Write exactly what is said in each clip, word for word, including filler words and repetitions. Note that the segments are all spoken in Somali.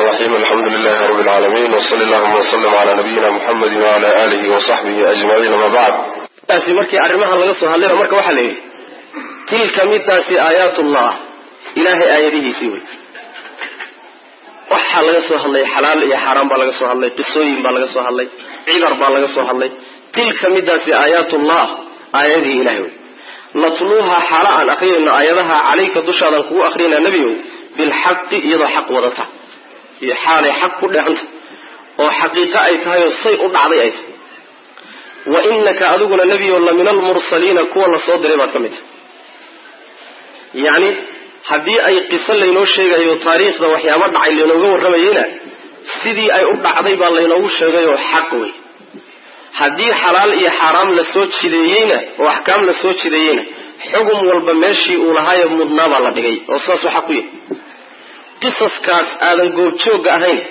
الرحيم الحمد لله رب العالمين وصلى الله وسلم على نبينا محمد وعلى آله وصحبه أجمعين ما بعد تاسي مركي أرمها الله سبحانه وتعالى مركي وحليه تلك متاسي آيات الله إلهي آياته سوي waxa laga soo hadlay xalaal iyo xaraam baa laga soo hadlay qisooyin baa laga soo hadlay ciibar baa laga soo hadlay tilka midaasi aayatullah aayadi ilaahi natluha xalaan aqrina aayadaha alayka dushaadan ku aqrina nabiyo bil haqqi iyada xaq wadata iyo xaalay xaq ku dhacanta oo xaqiiqa ay tahay oo say u dhacday ay tahay wa innaka aduguna nabiyo la min al mursaliin kuwa la soo diray baad kamid yani haddii ay qiso laynoo sheegayo taariikhda waxyaabo dhacay laynooga warramayeyna sidii ay u dhacday baa laynoogu sheegay oo xaq wey haddii xalaal iyo xaaraam la soo jideeyeyna oo axkaam la soo jideeyeyna xugum walba meeshii uu lahaayo mudnaa baa la dhigay oo saas waxaa ku yahay qisaskaas aadan goobjoogga ahayn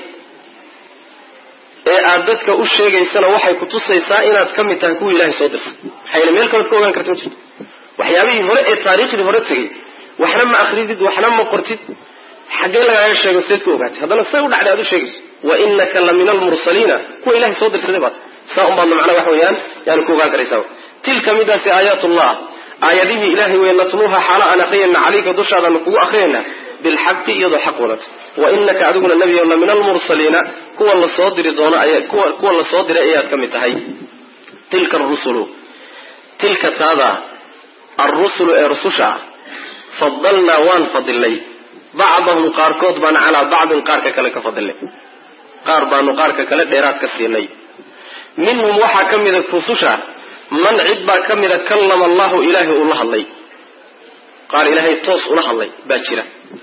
ee aad dadka u sheegaysana waxay ku tusaysaa inaad ka mid tahay kuwii ilaahay soo dirsay maxayna meel kalead ka ogaan karta ma jirto waxyaabihii hore ee taariikhdii hore tegey waxna ma akhridid waxna ma qortid xagee laga sheego seed ku ogaatay haddana say u dhacday aad u sheegayso wa innaka la min al mursaliina kuwa ilaahay soo dirsaday baad saa un baad macna waxa weeyaan yani ku ogaan karaysaa tilka midaasi aayatullah aayadihi ilaahay way natluha xaala an aqriyna calayka dushaada kugu aqriyna bilxaqi iyadoo xaq wadata wa innaka adiguna nabiyo la min al mursaliina kuwa la soo diri doona ayaa kuwa kuwa la soo diray ayaad ka mid tahay tilka ar-rusulu tilka taada ar-rusulu ee rususha فضلنا وان فضلي بعضهم قاركود بان على بعض قارك كلا كفضلي قار بانو قارك كلا ديرات كسيني منهم وحا كميدا كفوسوشا من عدبا كميدا كلم الله إلهي الله الله قال إلهي توس الله الله باكرا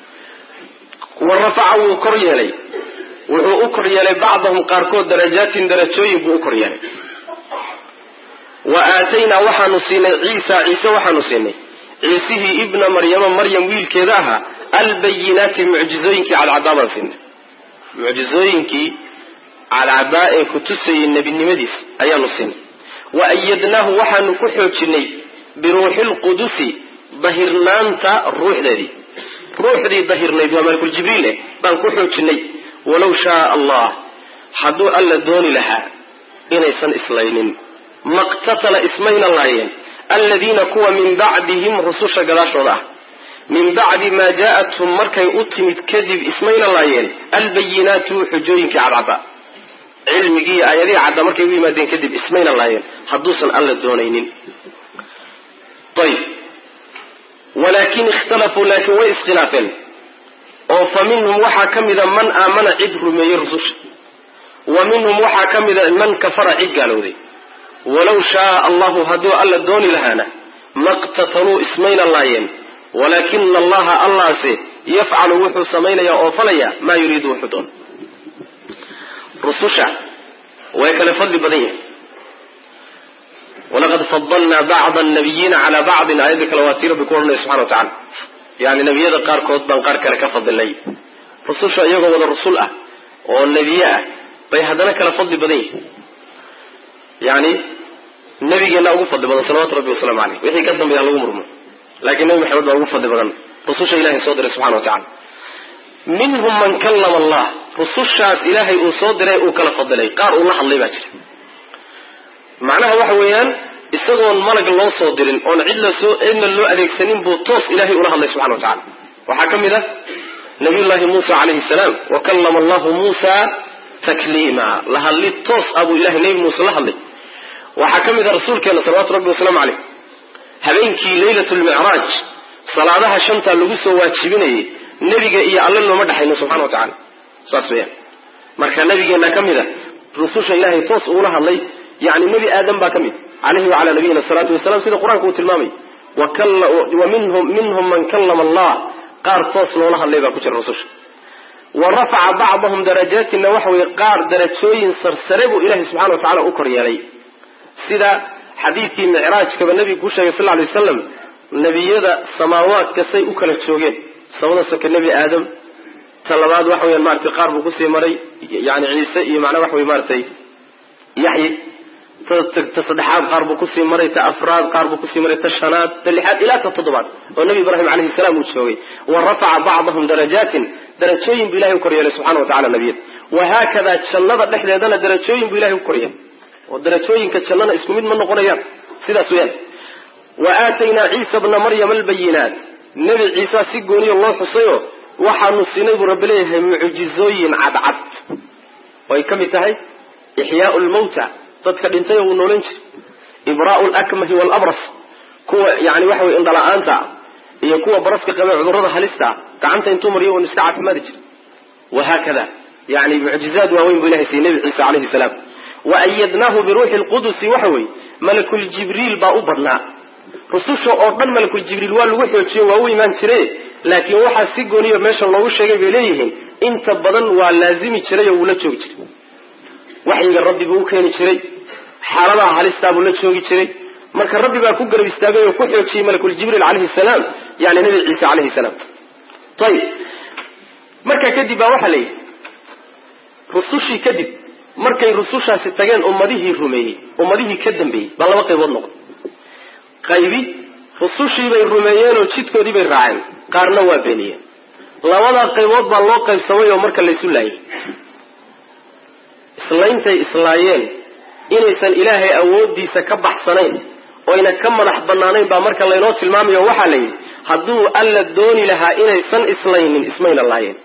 ورفعه كريا لي وهو أكريا لي بعضهم قاركود درجات درجوي بأكريا لي وآتينا وحا نسيني عيسى عيسى وحا نسيني عيسى ابن مريم مريم ويل كذاها البينات معجزوينك على عذاب سن معجزوينك على عذاب كتسي النبي النمديس ايا نسن وايدناه وحن كخوجني بروح القدس ظهرنانتا الروح ذي روح ذي ظهرني بملك الجبريل بان كخوجني ولو شاء الله حدو الا دون لها انيسن اسلينين ما اقتتل اسمين اللهين الذين كوا من بعدهم رسوش قلاشوضة من بعد ما جاءتهم مركي أتمت كذب اسمين اللهين البينات حجوينك على العباء علمي آيادي عدا مركي ويما دين كذب اسمين اللهين حدوثا ألا الدونين طيب ولكن اختلفوا لكن وإسخلافين فمنهم وحا كمذا من آمن عده ما يرسوش ومنهم وحا كمذا من كفر عد قالوا ذي ولو شاء الله هدو ألا دوني لهانا ما اقتتلوا اسمين اللهين ولكن الله الله سي يفعل وحو سمين يا أوفليا ما يريد وحدون رسوشا ويكال فضل بديه ولقد فضلنا بعض النبيين على بعض آياتك الواتير بقولنا سبحانه وتعالى يعني نبي هذا قار كوت بان قار كرك فضل لي رسوشا يقول وذا الرسول أه والنبياء بيهدنا كلا فضل بديه يعني النبي قال له فضل بدن صلوات ربي وسلام عليه وحي قدم بها له مرمو لكن النبي محمد له فضل بدن رسول إلهي صدر سبحانه وتعالى منهم من كلم الله رسول شاس إلهي صدر وكلا فضلي قال الله الله باكر معناها وحويان استغوان ملك الله صدر وان عدل سوء إن اللو أذيك سنين بوطوس إلهي الله الله سبحانه وتعالى وحكم ذا نبي الله موسى عليه السلام وكلم الله موسى تكليما لها اللي توس أبو إلهي نبي موسى لها اللي وحكم ذا رسول كان صلوات ربي وسلام عليه هبينكي ليلة المعراج صلاة شمتا لغسو واتشبيني نبي إيا الله لما مدحينه سبحانه وتعالى صاص بيان مركا نبي إيا كم ذا رسول إلهي توس أولها اللي يعني نبي آدم با كم عليه وعلى نبينا الصلاة والسلام سيدة القرآن قوة المامي وكل ومنهم منهم من كلم الله قار توس لولها اللي با كتر رسول ورفع بعضهم درجات وحوي قار درجوين سرسربوا إلهي سبحانه وتعالى أكر يلي سيدا حديث معراج كما النبي كوشا صلى الله عليه وسلم النبي يدا سماوات كسي أكلت شوقين سواء سك النبي آدم طلبات وحوي المارتي قارب كسي مري يعني عيسى معنى وحوي مارتي يحيي تصدحات قارب كسي مري تأفراد قارب كسي مري تشنات تلحاد إلى تطبعات والنبي إبراهيم عليه السلام وتشوي ورفع بعضهم درجات درجين بالله وكريه سبحانه وتعالى نبيه وهكذا تشنط نحن هذا درجين بالله وكريه والدرجين كتشننا اسمه من نقريات سيدا سويان وآتينا عيسى ابن مريم البينات نبي عيسى سيقوني الله حصيه وحن السنة رب ليه معجزين عبعد ويكم تهي إحياء الموتى تذكر انتهي ونولنش إبراء الأكمه والأبرص كوا يعني وحوي إن ضلع أنت يكوا برفق كما عذرها هلستا كعنت انتم مريو ونستعى في مادج وهكذا يعني معجزات ووين بله في نبي عيسى عليه السلام وأيدناه بروح القدس وحوي ملك الجبريل باؤبرنا رسوشه أردن ملك الجبريل والوحي ووي من تري لكن وحا سيقوني وماشا الله وشيء بليهن انت بدن ولازم تري ولا تشوك وحي الرب بوكين تري حالها هلستا ولا تشوك تري marka rabbi baa ku garab istaagay oo ku xoojiyay malakul jibril alayhi salaam yaani nabi ciisa alayhi salaam tayib marka kadib baa waxa leeyahay rusushi kadib markay rusushaasi tageen ummadihii rumeeyay ummadihii ka dambeeyay baa laba qaybood noqday qaybi rusushii bay rumeeyeen oo jidkoodii bay raaceen qaarna waa beeniyeen labada qaybood baa loo qaybsamay oo marka la isu laayay islaantay islaayeen inaysan ilaahay awoodiisa ka baxsanayn وإن كم نح بنانين بمرك الله ينوت المام يوحلي هدو ألا دوني لها إني سن إسلين من اسمين الله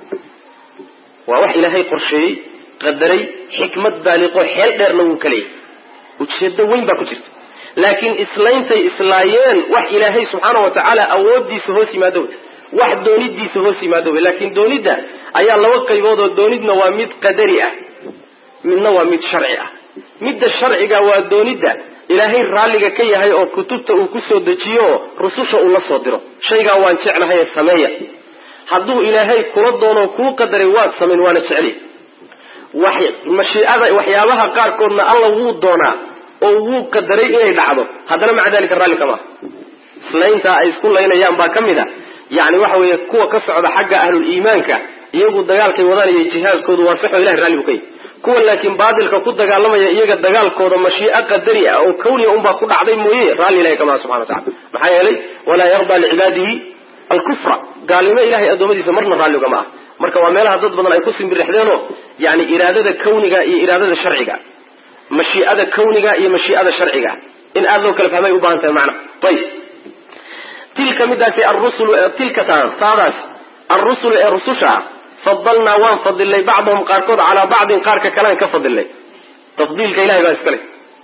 ووحي لهي قرشي قدري حكمة بالغة حيل دير نوك لي وتشد وين باكتشت لكن إسلين تي إسلايين وحي لهي سبحانه وتعالى أود دي سهوسي ما دول واحد دوني دي سهوسي ما دول لكن دوني دا أي الله وقع يوضو دوني نواميد قدرية من نواميد شرعية مد الشرعية ودوني دا إلهي راليك كي هاي أو كتبت أو كسو دجيو رسوش الله صدره شيئا وان شعنا هاي السمية حدو إلهي كردون كو قدر واد سمين وانا شعلي وحي مشيئة وحيابها قار كنا الله وود دونا أو وود قدري إيه دعبه هذا مع ذلك الراليك ما سلين تا أيس كل لين أيام باكمدة يعني وحوي كو كسعد حق أهل الإيمان كا يقول دجال كي وضعني يجهاز كود وارفحه إله رالي كي كو لكن بادلك كود دجال لما يجي دجال كود مشيئة قدري أو كوني أم باكود عظيم مويه رالي لا كما سبحانه وتعالى محيا لي ولا يرضى لعباده الكفر قال لما إلهي أدومدي سمرنا رالي كما مركا ومالها ضد بدل يقسم بالرحلانه يعني إرادة كونية إرادة شرعية مشيئة كونية هي مشيئة شرعية إن أذوك الفهمي يبانت معنا طيب تلك مدة الرسل تلك صارت الرسل الرسوشة فضلنا وانفضل لي بعضهم قاركود على بعض قارك كلام كفضل لي تفضيل كإلهي بأسكالي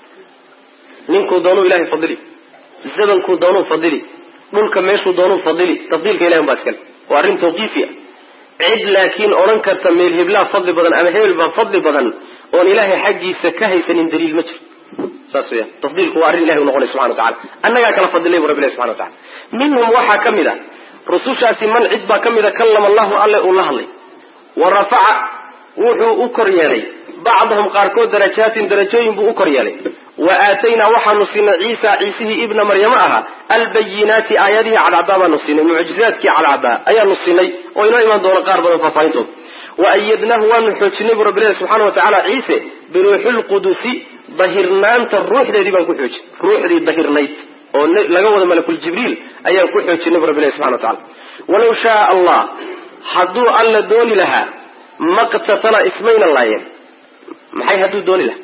نينكو دونو إلهي فضلي الزبن كو دونو فضلي ملك ميشو دونو فضلي تفضيل كإلهي بأسكالي وأرين توقيفيا عد لكن أورنكر تميل هبلا فضل بدن أما هبلا فضل بدن وأن إلهي حقي سكاهي سنين دليل مجر ساسويا تفضيل كو أرين إلهي ونقول سبحانه وتعالى أنك كلا فضل لي ورب الله سبحانه وتعالى منهم وحا كمدا رسوشا من عدبا كمدا كلم الله عليه والله لي ورفع وحو أكر يلي بعضهم قاركود درجات درجين بو أكر يلي وآتينا وحا نصينا عيسى عيسيه ابن مريم أها البينات آياته على عبا نصينا معجزات كي على عبا أيا نصينا وإنا إيمان دون قاربا ففاينتم وأيدناه ونحوشني برب الله سبحانه وتعالى عيسى بروح القدس ظهرنان الروح الذي بنكوحوش روح الذي ظهرنيت لقوة ملك الجبريل أيا نكوحوشني برب الله سبحانه وتعالى ولو شاء الله حدو ألا دوني لها ما قتتل اسمين الله يعني محي هدو دوني لها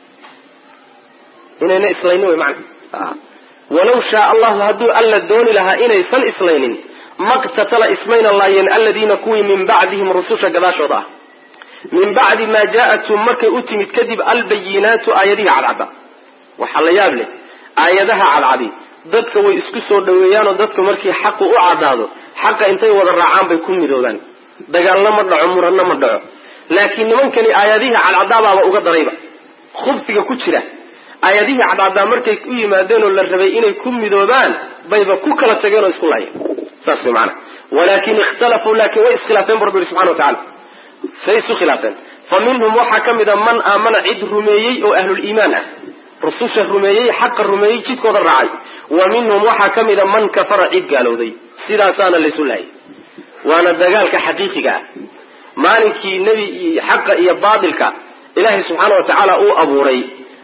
هنا هنا إسلينوه معنا آه. ولو شاء الله هدو ألا دوني لها إنا يسل إسلينين ما قتتل اسمين الله يعني الذين كوي من بعدهم رسوشا قداش وضع من بعد ما جاءتهم مركي أتمت كذب البينات آياتها على العبا وحال يابلي آياتها على العبي ضدك ويسكسوا دويان ضدك مركي حق أعداده حق انتي وضرعان بيكون مدودان دقال لما دعو مرنا ما دعو لكن من كان آياتها على العذابة وقد ريبا خبتك كتشرة آياتها على العذابة مركي كوي ما دينوا للربيئين يكون مدودان بيبا كوكلا تجينوا اسكوا الله ساسي معنا ولكن اختلفوا لكن وإسخلافين بربي سبحانه وتعالى فيسوا خلافين فمنهم وحكم إذا من آمن عد رميي أو أهل الإيمان رسوش الرميي حق الرميي جيد كود الرعاي ومنهم وحكم إذا من كفر عد قالوا ذي سيراسانا لسولاي وانا الدقالك حقيقك مالك نبي حق إيا باطلك إلهي سبحانه وتعالى أو أبو ري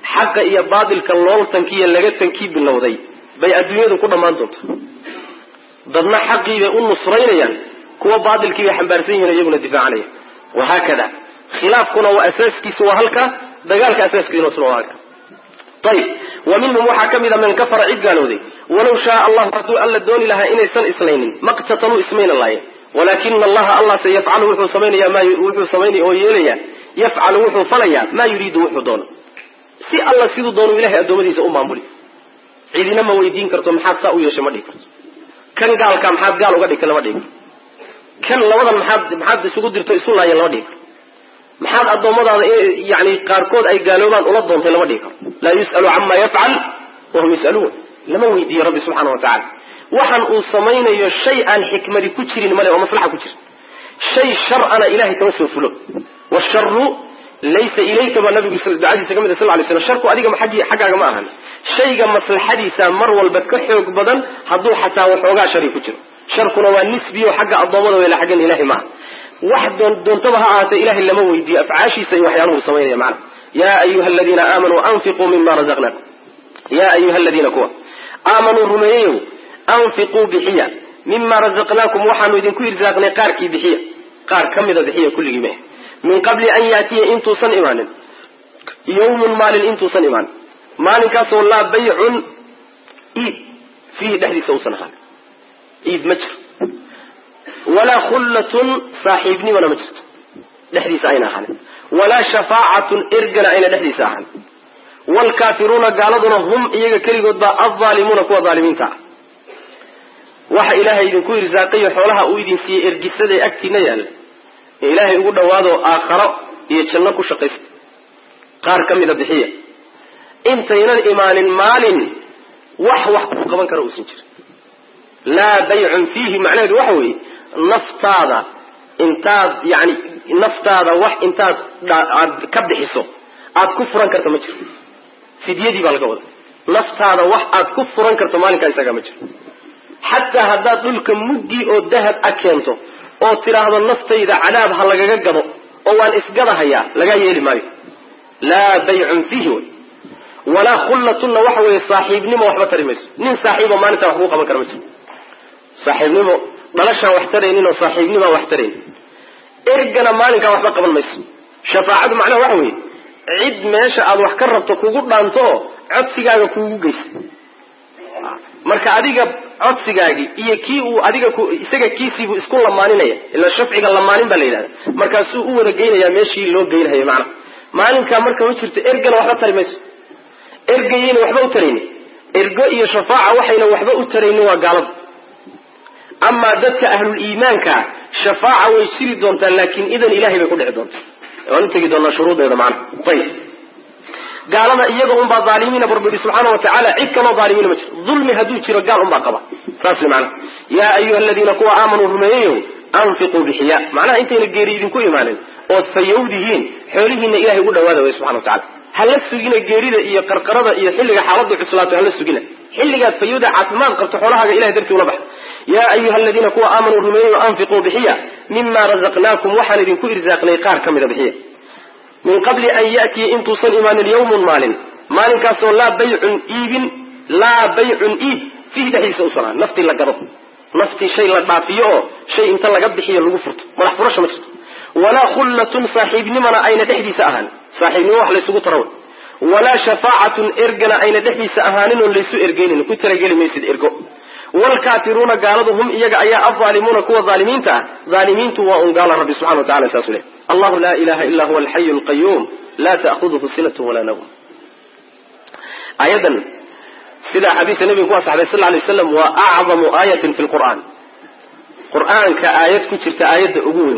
xaqa iyo baadilka looltankiiyo laga tankii bilowday bay adduunyadu ku dhammaan doonto dadna xaqii bay u nusraynayaan kuwa baadilkii bay xambaarsan yihiin iyaguna difaacanaya wahaakada khilaafkuna waa asaaskiisu waa halka dagaalka asaaskiisuna waa halka طيب ومنهم وحا كميدا من كفر عيد قالوا ذي ولو شاء الله رسول ألا دوني لها إني سن إسلين ما اقتتلوا اسمين الله ولكن الله الله سيفعل وحو صميني ما وحو صميني أو يليا يفعل وحو فليا ما يريد وحو دون سي الله سيدو دونو إلهي أدومدي سأم أمولي عيدنا ما ويدين كرتو محاد ساو يشما دي كرتو كان قال كان محاد قالوا قد كلمة دي كان لوضا محاد محاد سقود درتو إسول الله يلما دي محاد الضوء يعني قاركود أي قالوا من أولادهم في لوديك لا يسأل عما يفعل وهم يسألون لما ويدي ربي سبحانه وتعالى وحن أصمين الشيء الحكمة لكتير الملأ ومصلحة كتير شيء شر أنا إلهي توسف له والشر ليس إليك بالنبي صلى الله عليه وسلم الشر أديك ما حاجة حاجة ما أهل شيء مصلحة سامر والبتكح بدن حضو حتى وحوجا شري كتير شركنا والنسبي وحاجة الضوء ولا حاجة إلهي معه واحد دون تبها آت إله إلا مويدي أفعاشي سيوحيانه سوين معنا يا أيها الذين آمنوا أنفقوا مما رزقناكم يا أيها الذين كوا آمنوا رميوا أنفقوا بحية مما رزقناكم وحنوا إذن كل رزقنا قاركي بحية قار كم إذا بحية كل جميع من قبل أن يأتي إنتو صن إيمانا يوم مال إنتو صن إيمان مال كاسو الله بيع إيد فيه دهدي سوسن خال إيد مجر ولا خلة صاحبني ولا مجد دحديث أين أحد ولا شفاعة إرجنا أين دحديث أحد والكافرون قالوا هم إيجا كريقود الظالمون كوا ظالمين تاع وحا إلهي إذن كوي رزاقية حولها أويدين سي إرجسة أكتي نيال إلهي يقول دوادو آخر يتشنكو شقيف قار كم إذا بحية انت ينال إيمان مال وح وح قبان كرؤوسين لا بيع فيه معناه وحوي نفتادا انتاد يعني نفتادا وح انتاد كبد حسو اد كفران كرت ما جير فديدي بالقود نفتادا وح اد كفران كرت مالك اسغا ما جير حتى هدا دلك مغي او ذهب اكينتو oo tiraahdo naftayda cadaab ha lagaga gado oo waan isgadahaya laga yeeli maayo la bay'un fihi wala khullatun wa huwa saaxiibnimo waxba tarimayso nin saaxiibo maalinta wax uu qaban karo ma jiro saaxiibnimo dhalasha wax tareenin oo saaxiibnimo wax tareen ergana maalinka waxba qaban mayso shafaacadu macna waxa weey cid meesha aad wax ka rabto kugu dhaanto codsigaaga kugu geyso marka adiga codsigaagi iyo kii uu adiga ku isaga kiisibu isku lamaaninaya ila shafciga lamaanin baa leeyahay markaas uu wada geynaya meeshii loo geeyay macna maalinka marka ma jirto ergana waxba tarimayso ergayina waxba u tareen ergo iyo shafaaca waxayna waxba u tareen waa gaalad أما ذاتك أهل الإيمان كا شفاعة ويشري دونتا لكن إذن إلهي بيكون عدونتا وأنت قدرنا شروط هذا معنا طيب قالنا إيقهم بالظالمين بربي سبحانه وتعالى عد كما ظالمين مجر ظلم هدوك رقالهم باقبا فاسل معنا يا أيها الذين قوى آمنوا رميهم أنفقوا بحياء معناها أنت نقيريدين كو إيمانا وفيودهين حوليهن إلهي قد هذا سبحانه وتعالى هل السجين الجريدة إيا قرقرة إيا حلقة حالده حصلاته هل السجين حلقة فيودة عثمان قرط حولها إلهي درتي ونبح يا أيها الذين قوى آمنوا رميهم أنفقوا بحياء مما رزقناكم وحن كو إرزاقنا قار كمذا بحياء من قبل أن يأتي إنتو صن إيمان اليوم مال مال كاسو لا بيع إيب لا بيع إيب فيه دحيس أسرع نفتي لقضب نفتي شيء لقضافيه شيء انت لقض بحياء لغفرت ملح فرش مجد ولا خلة صاحب نمنا أين دحدي سأهان صاحب نوح ليسو ترون ولا شفاعة إرقنا أين دحدي سأهانين ليسو إرقين كنت رجل ميسد إرقو والكافرون قالوا هم إيجا أيها الظالمون كوا ظالمين تا ظالمين توا قال ربي سبحانه وتعالى ساسوله الله لا إله إلا هو الحي القيوم لا تأخذه سنة ولا نوم أيضا سيدة حديث النبي صلى الله عليه وسلم وأعظم آية في القرآن قرآن كآيات كترت آيات أقوين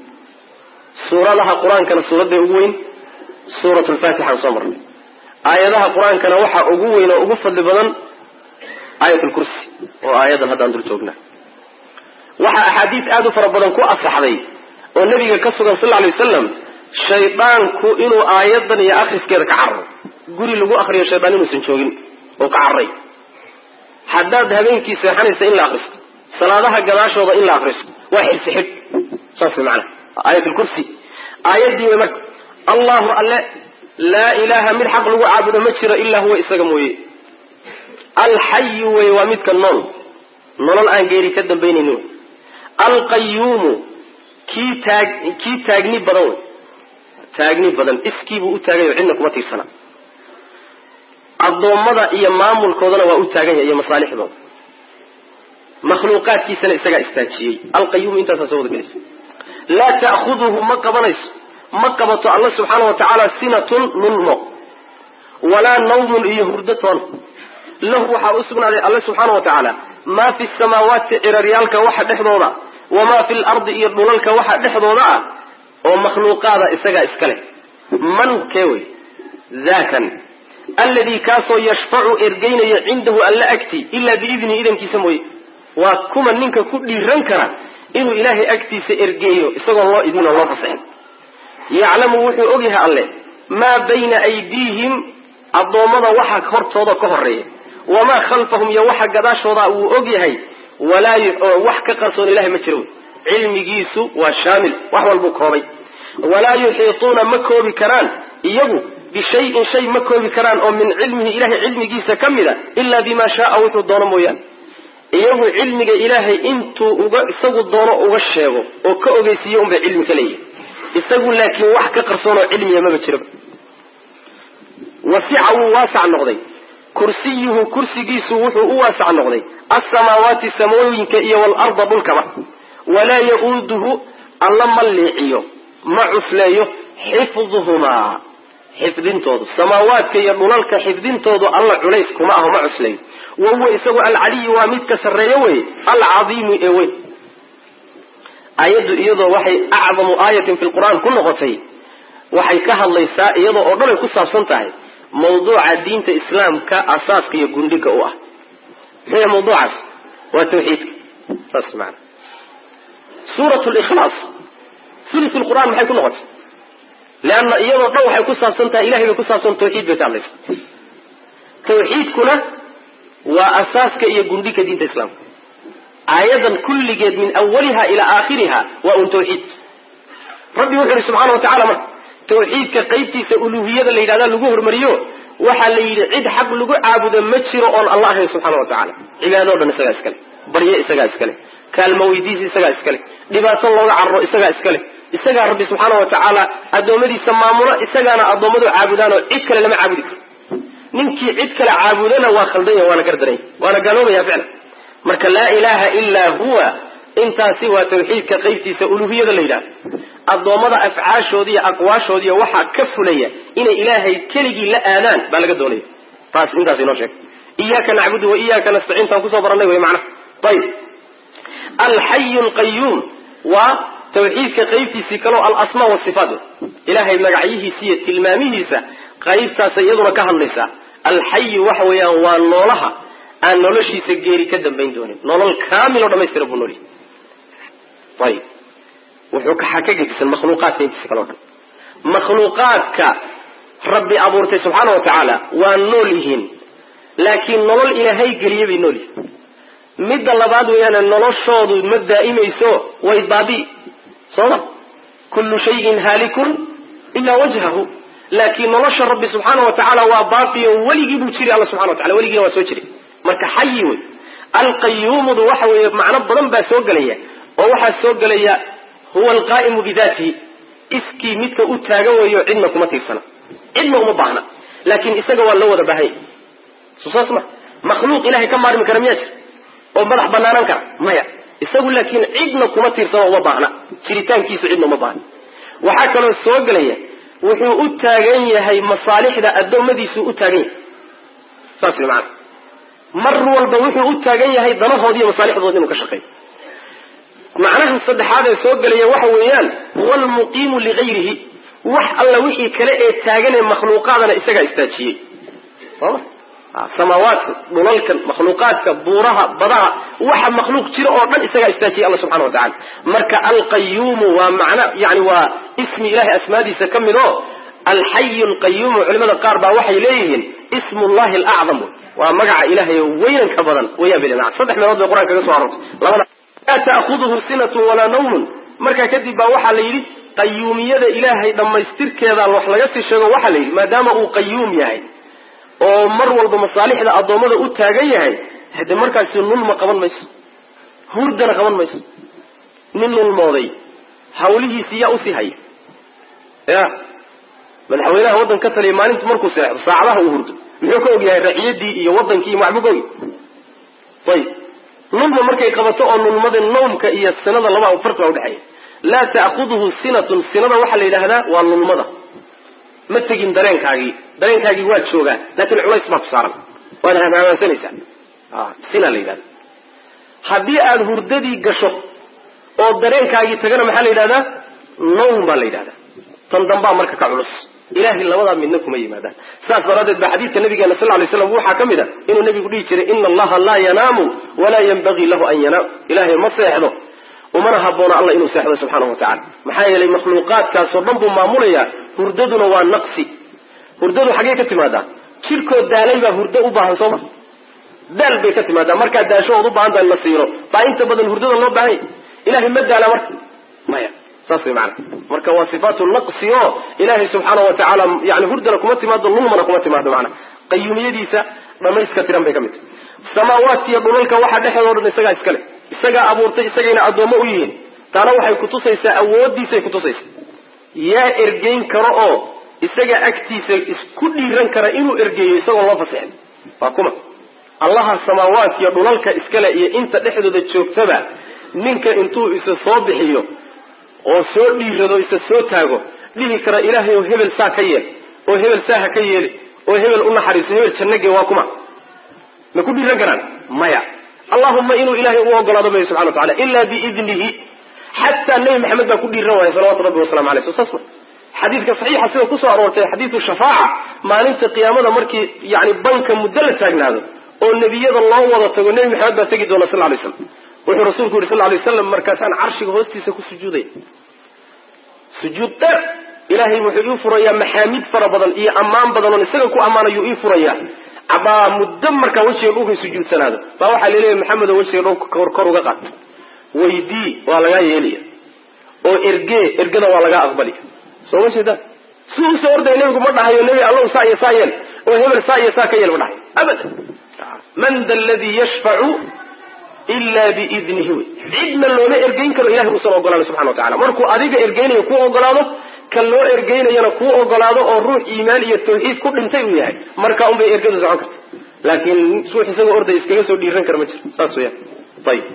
سورة لها قرآن كان سورة أقوين سورة الفاتحة صمر آية لها قرآن كان وحى أقوين وأقف لبضن آية الكرسي وآيات هذا أندر توقنا وحى أحاديث آدو فربنا كو أصح ذي والنبي كسر صلى الله عليه وسلم شيطان كو إنو آيات يا أخي سكير كعر قولي لقو أخري يا شيطان إنو سنشوغين وكعري حداد هبين كي سيحاني سإن لا أخرست صلاة قناش وضا إن لا أخرست واحد سحب صاصل معنا آية الكرسي آيات دي ومك الله ألا laa ilaaha mid xaq lagu caabudo ma jiro ilaa huwa isaga mooye alxayu wey waa midka nool nolol aan geeri ka dambaynaynin alqayuumu kii taag kii taagni badan wey taagni badan iskiibuu u taagayo cidna kuma tiirsana addoommada iyo maamulkoodana waa u taagan yahay iyo masaalixdooda makhluuqaadkiisana isagaa istaajiyey alqayuumu intaasaa soo wada gelaysa laa ta'khuduhu ma qabanayso ma qabato alla subxaana watacaala sinatun nulmo walaa nawmun iyo hurdatoon lahu waxaa u sugnaaday alle subxaana watacaala maa fi samaawaati ciraryaalka waxa dhexdooda wamaa fi lardi iyo dhulalka waxa dhexdooda ah oo makhluuqaada isagaa iska leh man kee wey daakan alladii kaasoo yashfacu ergeynaya cindahu alla agti ilaa biidnihi idankiisa mooye waa kuma ninka ku dhiiran kara inuu ilaahay agtiisa ergeeyo isagoon loo idmin oo loo fasaxin yaclamu wuxuu ogyahay alle maa bayna aydiihim addoommada waxa hortooda ka horeeya wamaa khalfahum iyo waxa gadaashooda wuu ogyahay walaa wax ka qarsoon ilahay ma jiro cilmigiisu waa shaamil wax walbuu koobay walaa yuxiituuna ma koobi karaan iyagu bishayin shay ma koobi karaan oo min cilmihi ilahay cilmigiisa ka mida ilaa bimaa shaaa wuxuu doono mooyaane iyagu cilmiga ilaahay intuu uga isagu doono uga sheego oo ka ogeysiiyo unbay cilmi ka leeyahay isagu laakiin wax ka qarsoon oo cilmiya maba jiraba wasica wuu waasac noqday kursiyuhu kursigiisu wuxuu u waasac noqday alsamaawaati samooyinka iyo waalarda dhulkaba walaa ya-uuduhu alla ma liiciyo ma cusleeyo xifduhumaa xifdintoodu samaawaadka iyo dhulalka xifdintoodu alla culays kuma aho ma cusleeyo wahuwa isagu alcaliyu waa midka sarreeyo wey alcadiimu ee weyn aayaddu iyadoo waxay acdamu aayatin fi lqur'aan ku noqotay waxay ka hadlaysaa iyadoo oo dhan ay ku saabsan tahay mawduuca diinta islaamka asaaska iyo gundhiga u ah muxuu mawduucaas waa tawxiidka saas macana suurat likhlaas sulus lqur'aan maxay ku noqotay leanna iyadoo dhan waxay ku saabsan tahay ilahay bay ku saabsan tawxiid bay ka hadlaysaa tawxiidkuna waa asaaska iyo gundhiga diinta islaamka aayadan kulligeed min awaliha ilaa aakhiriha waa un tawxiid rabbi wuxu uhi subxaana watacala marka tawxiidka qaybtiisa uluhiyada la yidhahda lagu hormariyo waxaa la yidhi cid xaq lagu caabudo ma jiro oon alla ahayn subxaana watacaala cibaadoo dhan isagaa iskale baryo isagaa iskale kaalmo weydiisi isagaa iskale dhibaato looga carro isagaa iskale isagaa rabbi subxaana watacaala addoommadiisa maamulo isagaana addoommadu caabudaanoo cid kale lama caabudi karo ninkii cid kale caabudana waa khaldanya waana gardaranya waana gaaloobaya ficlan marka laa ilaha ilaa huwa intaasi waa tawxiidka qaybtiisa uluhiyada la yidhahdo addoommada afcaashooda iyo aqwaashoodiiy waxaa ka fulaya inay ilaahay keligii la aadaan baa laga doonaya taas intaas inoo sheeg iyaaka nacbudu wa iyaaka nastaciin taan kusoo baranay wey macnaha ayib alxayu alqayuum waa tawxiidka qaybtiisii kaloo alasmaa wasifaat ilaahay magacyihiisa iyo tilmaamihiisa qaybtaasa iyaduna ka hadlaysaa alxayu waxa weeyaan waa noolaha aan noloshiisa geeri ka dambayn doonin nolol kaamil oo dhamaystira buu noolyahy ayib wuxuu kaxa ka gedisan makhluuqaadka intiisa kaleo dhan makhluuqaadka rabbi abuurtay subxaana watacaala waa nool yihiin laakiin nolol ilaahay geliye bay nool yihiin midda labaad weeyaane noloshoodu ma daa'imayso way baabi'i sooma kullu shayin haalikun ilaa wajhahu laakiin nolosha rabbi subxaana watacaala waa baaqiyo weligii buu jiri alla subxana watacala weligiina waa soo jiray marka xayi wey alqayuumudu waxa weeye macno badan baa soo gelaya oo waxaa soo gelaya huwa alqaa'imu bidaatihi iskii midka u taagan weeyo cidna kuma tiirsana cidna uma baahna laakiin isaga waa loo wada baahanya soo saas ma makhluuq ilahay ka maarmi kara miyaa jir oo madax banaanan kara maya isagu laakiin cidna kuma tiirsano uma baahna jiritaankiisu cidna uma baahna waxaa kaloo soo gelaya wuxuu u taagan yahay masaalixda addoommadiisuu u taagan yahay saas way macana mar walba wuxuu u taagan yahay danahoodi iyo masaalixdoodi inuu ka shaqeeyo macnaha saddexaad ee soo gelaya waxa weeyaan huwa almuqiimu ligayrihi wax alla wixii kale ee taagan ee makhluuqaadana isagaa istaajiyey sooma samaawaadka dhulalkan makhluuqaadka buuraha badaha waxa makhluuq jiro oo dhan isagaa istaajiyay alla subxana watacala marka alqayuumu waa macna yani waa ismi ilahay asmaadiisa ka mid oo alxayu alqayuumu culimada qaar baa waxay leeyihiin ismu llahi alacdam waa magaca ilahay weynanka badan wayaan bay leedahay saddex meelood bay qur-aanka kaga soo aroortay labada laa ta'khuduhu sinatun walaa nawmun markaa kadib baa waxaa la yidhi qayyuumiyada ilaahay dhammaystirkeeda wax laga sii sheego waxa la yidhi maadaama uu qayyuum yahay oo mar walba masaalixda addoommada u taagan yahay hade markaasi nulma qaban mayso hurdana qaban mayso nin nulmooday hawlihiisi yaa usii haya ya madaxweynaha waddan ka taliya maalintu markuu seexdo saacadaha uu hurdo muxuu ka og yahay raciyadii iyo waddankii iyo macbuu ka ogy ayib nulma markay qabato oo nulmada nawmka iyo sinada laba farq baa udhexeeya laa ta'khuduhu sinatun sinada waxaa la yidhaahdaa waa nulmada ma tegin dareenkaagii dareenkaagii waad joogaa laakiin culays baa ku saaran waad hamaamaansanaysaa sina la yidhahda haddii aada hurdadii gasho oo dareenkaagii tagana maxaa la yidhahdaa nawm baa la yidhahdaa tan dambaa marka ka culus ilahay labadaa midna kuma yimaadaan saas daraaddeed baa xadiidka nabigeena sal lay slam waxaa ka mid a inuu nabigu dhihi jiray ina allaha laa yanaamu walaa yanbagii lahu an yanaam ilahay ma seexdo umana haboona alla inuu seexdo subxaanahu watacala maxaa yeelay makhluuqaadkaasoo dhan buu maamulayaa hurdaduna waa naqsi hurdadu xaggee ka timaadaa jirkood daalay baa hurdo u baahan sooma daal bay ka timaadaa markaad daasho ood u baahan tahay nasiiro baa inta badan hurdada loo baahanya ilahay ma daala marka maya saas way macana marka waa sifaatu naqsi oo ilaahay subxaanahu watacaala yani hurdana kuma timaado nulmana kuma timaado macana qayyuumiyadiisa dhamayska tiran bay ka mid tahay samaawaadkiiyo dhulalka waxaa dhexeedoo dhan isagaa iskale isagaa abuurtay isagayna addoommo u yihiin taana waxay kutusaysaa awooddiisay kutusaysaa yaa ergeyn karo oo isaga agtiisa isku dhiiran kara inuu ergeeyo isagoo loo fasixin waa kuma allaha samaawaadkiiyo dhulalka iskale iyo inta dhexdooda joogtaba ninka intuu isa soo bixiyo oo soo dhiirado isa soo taago dhihi kara ilaahay oo hebel saa ka yeel oo hebel saa ha ka yeeli oo hebel u naxariiso hebel jannagee waa kuma ma ku dhiiran karaan maya allahuma inuu ilaahay u ogolaado bay subxana watacala ilaa biidnihi xataa nebi maxamed baa ku dhiiran waaya salawatu rabbi wasalamu aleyh so saas ma xadiidka saxiixa sida kusoo aroortay xadiidu shafaaca maalinta qiyaamada markii yani banka muddo la taagnaado oo nebiyada loo wada tago nebi maxamed baa tegi doona sal lay slam wuxuu rasuulku yihi sal lay waslam markaasaan carshiga hoostiisa ku sujuudaya sujuud dheer ilaahay wuxuu ii furayaa maxaamid fara badan iyo ammaan badan oon isaga ku ammaanayuu ii furayaa abaa muddo markaa wejiga dhulkay sujuudsanaado baa waxaa laleeyahay maxamed oo wejiga dhulka kor kor uga qaat weydii waa lagaa yeelaya oo ergee ergada waa lagaa aqbaliya soo ma jeeda suu usoo ordaya nebigu ma dhahayo nebi allow saa iyo saa yeel oo hebel saa iyo saa ka yeel ma dhahayo abadan man da aladii yashfacu ila biidnihi wey cidna looma ergeyn karo ilahay uusan ogolaano subxana watacala markuu adiga ergeynayo kuu ogolaado kan loo ergeynayana kuu ogolaado oo ruux iimaan iyo tawxiid ku dhintay uu yahay marka un bay ergadu socon karta laakiin ruux isagoo orday iskaga soo dhiiran kara ma jiro saas weyaan ayib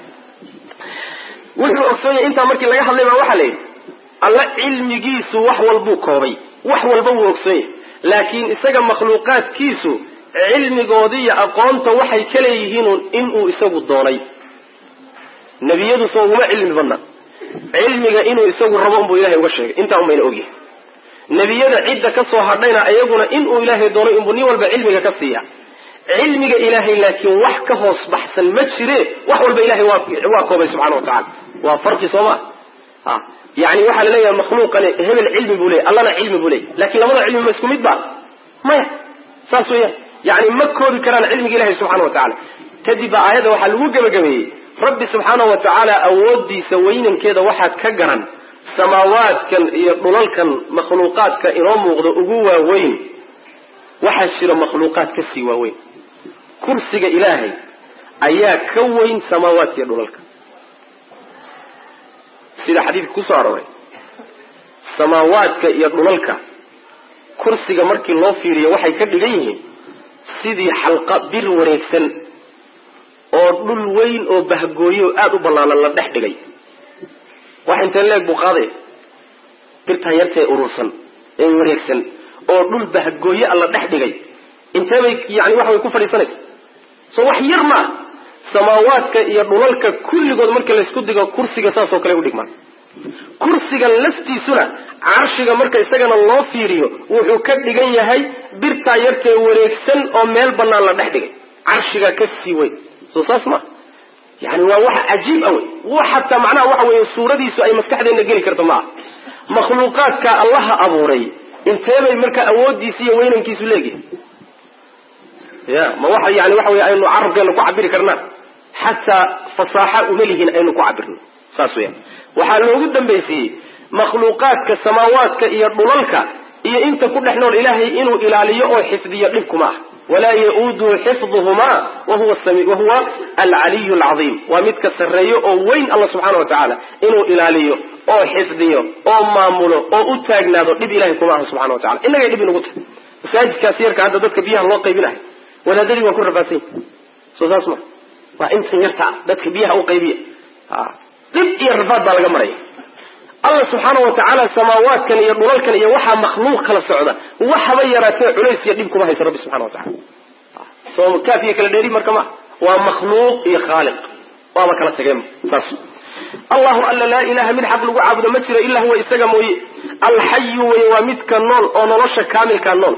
wuxuu ogsoonyay intaa markii laga hadlay baa waxaa la yidhi alla cilmigiisu wax walbuu koobay wax walba wuu ogsoonyay laakiin isaga makhluuqaadkiisu cilmigoodi iyo aqoonta waxay ka leeyihiin inuu isagu doonay nebiyadu soo uguma cilmi badna cilmiga inuu isagu rabo unbuu ilahay uga sheegay intaa unbayna ogyahay nebiyada cidda ka soo hadhayna iyaguna inuu ilaahay doonay unbuu nin walba cilmiga ka siiya cilmiga ilaahay laakiin wax ka hoos baxsan ma jire wax walba ilahay waa waa koobay subxana watacala waa farqi soo maa ha yani waxaa la leeyahay makhluuqani hebel cilmi buu leeyay allana cilmi buu leeyay laakiin labada cilmi ma isku mid ba maya saas weeyaan yani ma koobi karaan cilmiga ilahay subxana watacala kadib baa aayadda waxaa lagu gebagabeeyey rabbi subxaana watacaala awoodiisa weynankeeda waxaad ka garan samaawaadkan iyo dhulalkan makhluuqaadka inoo muuqdo ugu waaweyn waxaa jira makhluuqaad ka sii waaweyn kursiga ilaahay ayaa ka weyn samaawaadka iyo dhulalka sida xadiidka kusoo arooray samaawaadka iyo dhulalka kursiga markii loo fiiriyo waxay ka dhigan yihiin sidii xalqa bir wareegsan oo dhul weyn oo bahgooyo oo aada u ballaalan la dhex dhigay wax intee leeg buu qaaday birtaa yartae urursan ee wareegsan oo dhul bahgooye a la dhex dhigay intee bay yani waxa way ku fadhiisanaysa soo wax yar ma ah samaawaadka iyo dhulalka kulligood marka laysku digo kursiga saas oo kale u dhigmaan kursiga laftiisuna carshiga marka isagana loo fiiriyo wuxuu ka dhigan yahay birtaa yartae wareegsan oo meel bannaan la dhex dhigay carshiga ka sii weyn soo saas ma yani waa wax cajiib ah wey wa xataa macnaha waxa weeye suuradiisu ay maskaxdeena geli karto ma aha makhluuqaadka allaha abuuray inteebay marka awoodiisa iyo weynankiisu leegihin ya ma waxa yani waxa wey aynu carabkeena ku cabiri karnaa xataa fasaaxa uma lihin aynu ku cabirno saas weyan waxaa loogu dambaysiiyey makhluuqaadka samaawaadka iyo dhulalka iyo inta ku dhex nool ilaahay inuu ilaaliyo oo xifdiyo dhibkuma ah walaa ya-uuduhu xifduhumaa wahuwa sami wahuwa alcaliyu alcadiim waa midka sarreeyo oo weyn alla subxaana wa tacaala inuu ilaaliyo oo xifdiyo oo maamulo oo u taagnaado dhib ilahay kuma aha subxana wa tacala innagay dhib inugu tahay masaajidkaas yarka hadda dadka biyaha loo qaybinahay wadaadadii waa ku rafaadsan yahi soo saas ma waa intan yarta ah dadka biyaha u qaybiya dhib iyo rafaad baa laga maraya alla subxaana wa tacaala samaawaadkan iyo dhulalkan iyo waxaa makhluuq kala socda waxaba yaraatee culays iyo dhib kuma haysa rabbi subxana wa tacala soo kaafiya kala dheeri marka ma waa makhluuq iyo khaaliq waaba kala tageen saas allahu alla laa ilaha mid xaq lagu caabudo ma jiro ilaa huwa isaga mooye alxayu wey waa midka nool oo nolosha kaamilkaa nool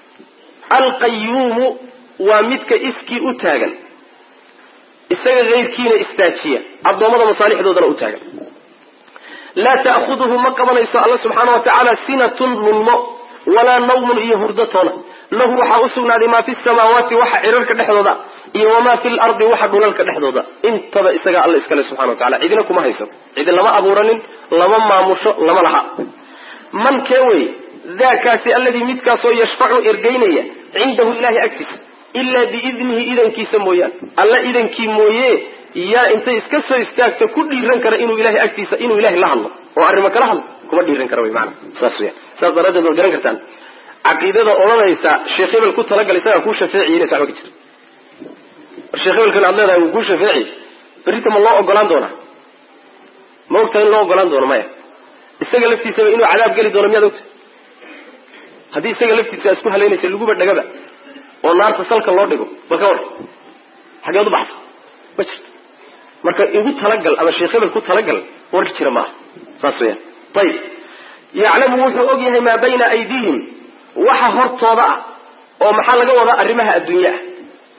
alqayuumu waa midka iskii u taagan isaga keyrkiina istaajiya addoommada masaalixdoodana u taagan laa ta'khuduhu ma qabanayso alla subxaana wa tacaala sinatun lulmo walaa nawmun iyo hurdatoona lahu waxaa u sugnaaday maa fi samaawaati waxa cirarka dhexdooda iyo wamaa fi lardi waxa dhulalka dhexdooda intaba isagaa alla iskale subxana wa tacala cidina kuma haysato cidi lama abuuranin lama maamusho lama laha man kee wey daakaasi alladii midkaasoo yashfacu ergeynaya cindahu ilahay agtiisa ilaa biidnihi idankiisa mooyaan alla idankii mooye yaa intay iska soo istaagto ku dhiiran kara inuu ilahay agtiisa inuu ilahay la hadlo oo arrimo kala hadlo kuma dhiiran kara wy maana saas weya saas daraaddeed waad garan kartaan caqiidada odhanaysa sheekh hebel ku talagalay isagaa kuu shafeeciy inaysa waxba ka jira war sheekh hebelkan aad leedahay wuu kuu shafeeci berrita ma loo ogolaan doonaa ma ogtahay in loo ogolaan doono maya isaga laftiisaba inuu cadaab geli doono miyaad ogtahay haddii isaga laftiisa isku halaynaysa laguba dhagaba oo naarta salka loo dhigo bal ka war xageed u baxsa ma jirto marka igu talagal ama sheekh hebel ku talagal warka jira maaha saas weyaan ayib yaclamu wuxuu og yahay maa bayna aydiihim waxa hortooda ah oo maxaa laga wadaa arrimaha adduunye ah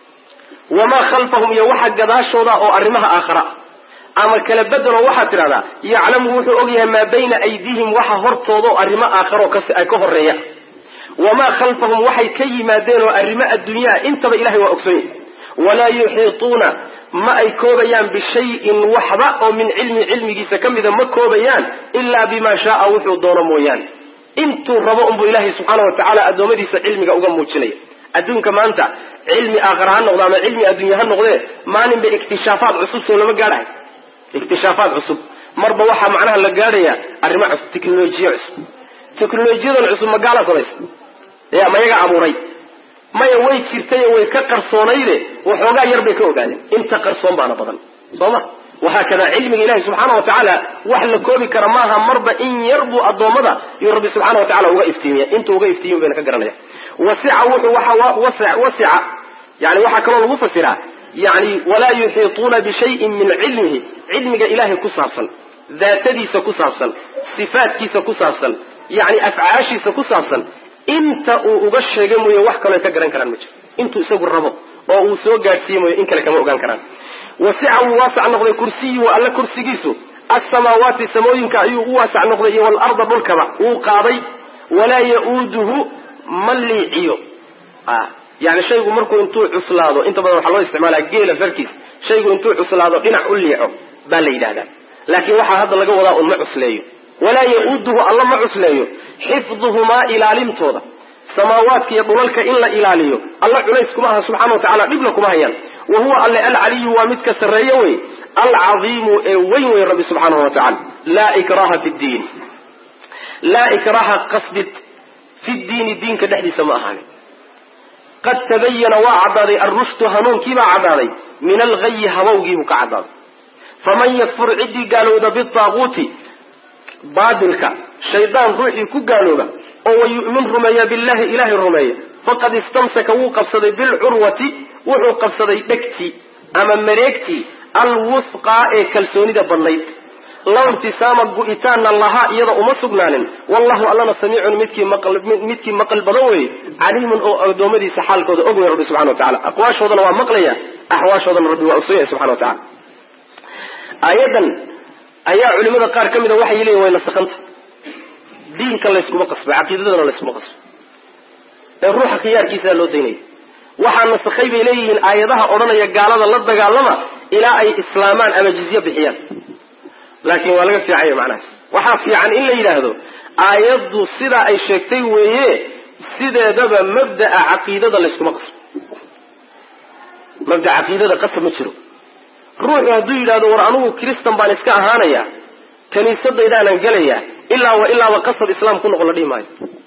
wamaa khalfahum iyo waxa gadaashooda oo arrimaha aakhara ama kala bedelo waxaad tidhahdaa yaclamu wuxuu og yahay maa bayna aydiihim waxa hortooda oo arrimo aakharo ka horeeya wamaa khalfahum waxay ka yimaadeen oo arrimo adduunyaha intaba ilahay waa ogsoon yahay walaa yuxiituuna ma ay koobayaan bishayin waxba oo min cilmi cilmigiisa ka mida ma koobayaan ilaa bimaa shaaa wuxuu doono mooyaane intuu rabo unbuu ilaahay subxaana wa tacaala addoommadiisa cilmiga uga muujinaya adduunka maanta cilmi aakhara ha noqdo ama cilmi adduunya ha noqdee maalinba ikhtishaafaad cusub soo lama gaadhahay ikhtishaafaad cusub marba waxaa macnaha la gaadhaya arrimo cusub technolojiya cusub technolojiyadan cusub magaalaa samaysa ya mayaga abuuray maya way jirtay way ka qarsoonayde waxoogaa yar bay ka ogaadeen inta qarsoon baana badan soo ma wahaakada cilmiga ilahi subxaana wa tacaala wax la koobi kara maaha marba in yar buu addoommada iyo rabbi subxaana wa tacala uga iftiimiya intuu uga iftiimiy bayna ka garanaya wasica wuxuu waxa wasica yani waxaa kaloo lagu fasiraa yani walaa yuxiituuna bishayin min cilmihi cilmiga ilahay ku saabsan daatadiisa ku saabsan sifaatkiisa ku saabsan yani afcaashiisa ku saabsan inta uu uga sheegay mooye wax kaloo ka garan karaan ma jiro intuu isagu rabo oo uu soo gaadhsiiye mooye in kale kama ogaan karaan wasica wuu waasac noqday kursiyuhu alla kursigiisu alsamaawaati samooyinka ayuu u waasac noqday iyo walarda dhulkaba wuu qaaday walaa ya-uuduhu ma liiciyo yani shaygu markuu intuu cuslaado inta badan waxaa loo isticmaalaa geela farkiis shaygu intuu cuslaado dhinac u liico baa la yidhahdaa laakiin waxaa hadda laga wadaa un ma cusleeyo walaa ya-uuduhu alla ma cusleeyo xifduhumaa ilaalintooda samaawaadka iyo dhulalka in la ilaaliyo alla culays kuma aha subxana wa tacala dhibna kuma hayaan wa huwa alle alcaliyu waa midka sarreeyo wey alcadiimu ee weyn wey rabbi subxaanahu wa tacala laa ikraha fi ddiin laa ikraha qasdid fi ddiini diinka dhexdiisa ma ahaanin qad tabayana waa caddaaday alrushdu hanuunkiibaa caddaaday min alghayi habowgiibuu ka caddaaday faman yakfur ciddii gaalowda bitaaquuti baatilka shaydaan ruuxii ku gaalooba oo wayu'min rumeeya billahi ilaahay rumeeya faqad istamsaka wuu qabsaday bilcurwati wuxuu qabsaday dhegtii ama mareegtii alwusqaa ee kalsoonida badnayd law intisaama gu-itaanna lahaa iyada uma sugnaanin wallahu allana samiicun midkii maqal midkii maqal badan weye caliimun oo addoommadiisa xaalkooda og wey rabbi subxana wa tacala aqwaashoodana waa maqlaya axwaashoodana rabbi waa ogsoon yahay subxana wa tacala aayadan ayaa culimada qaar ka mida waxay leeyihin way nasakhanta diinka layskuma qasba caqiidadana layskuma qasba ee ruuxa khiyaarkiisaa loo daynaya waxaa nasakhay bay leeyihiin aayadaha odhanaya gaalada la dagaalama ilaa ay islaamaan ama jizye bixiyaan laakiin waa laga fiicanya macnahaas وحافي عن إلا يلاهدو آيات صدا أي شكتي ويه سيدا دبا مبدأ عقيدة لسكو مقصد مبدأ عقيدة قصد متشرو روح هدو يلاهدو ورعنوه كريستان بانسكا أهانيا كنيسة إذا ننقليا إلا وإلا وقصد إسلام كله قلدي ماي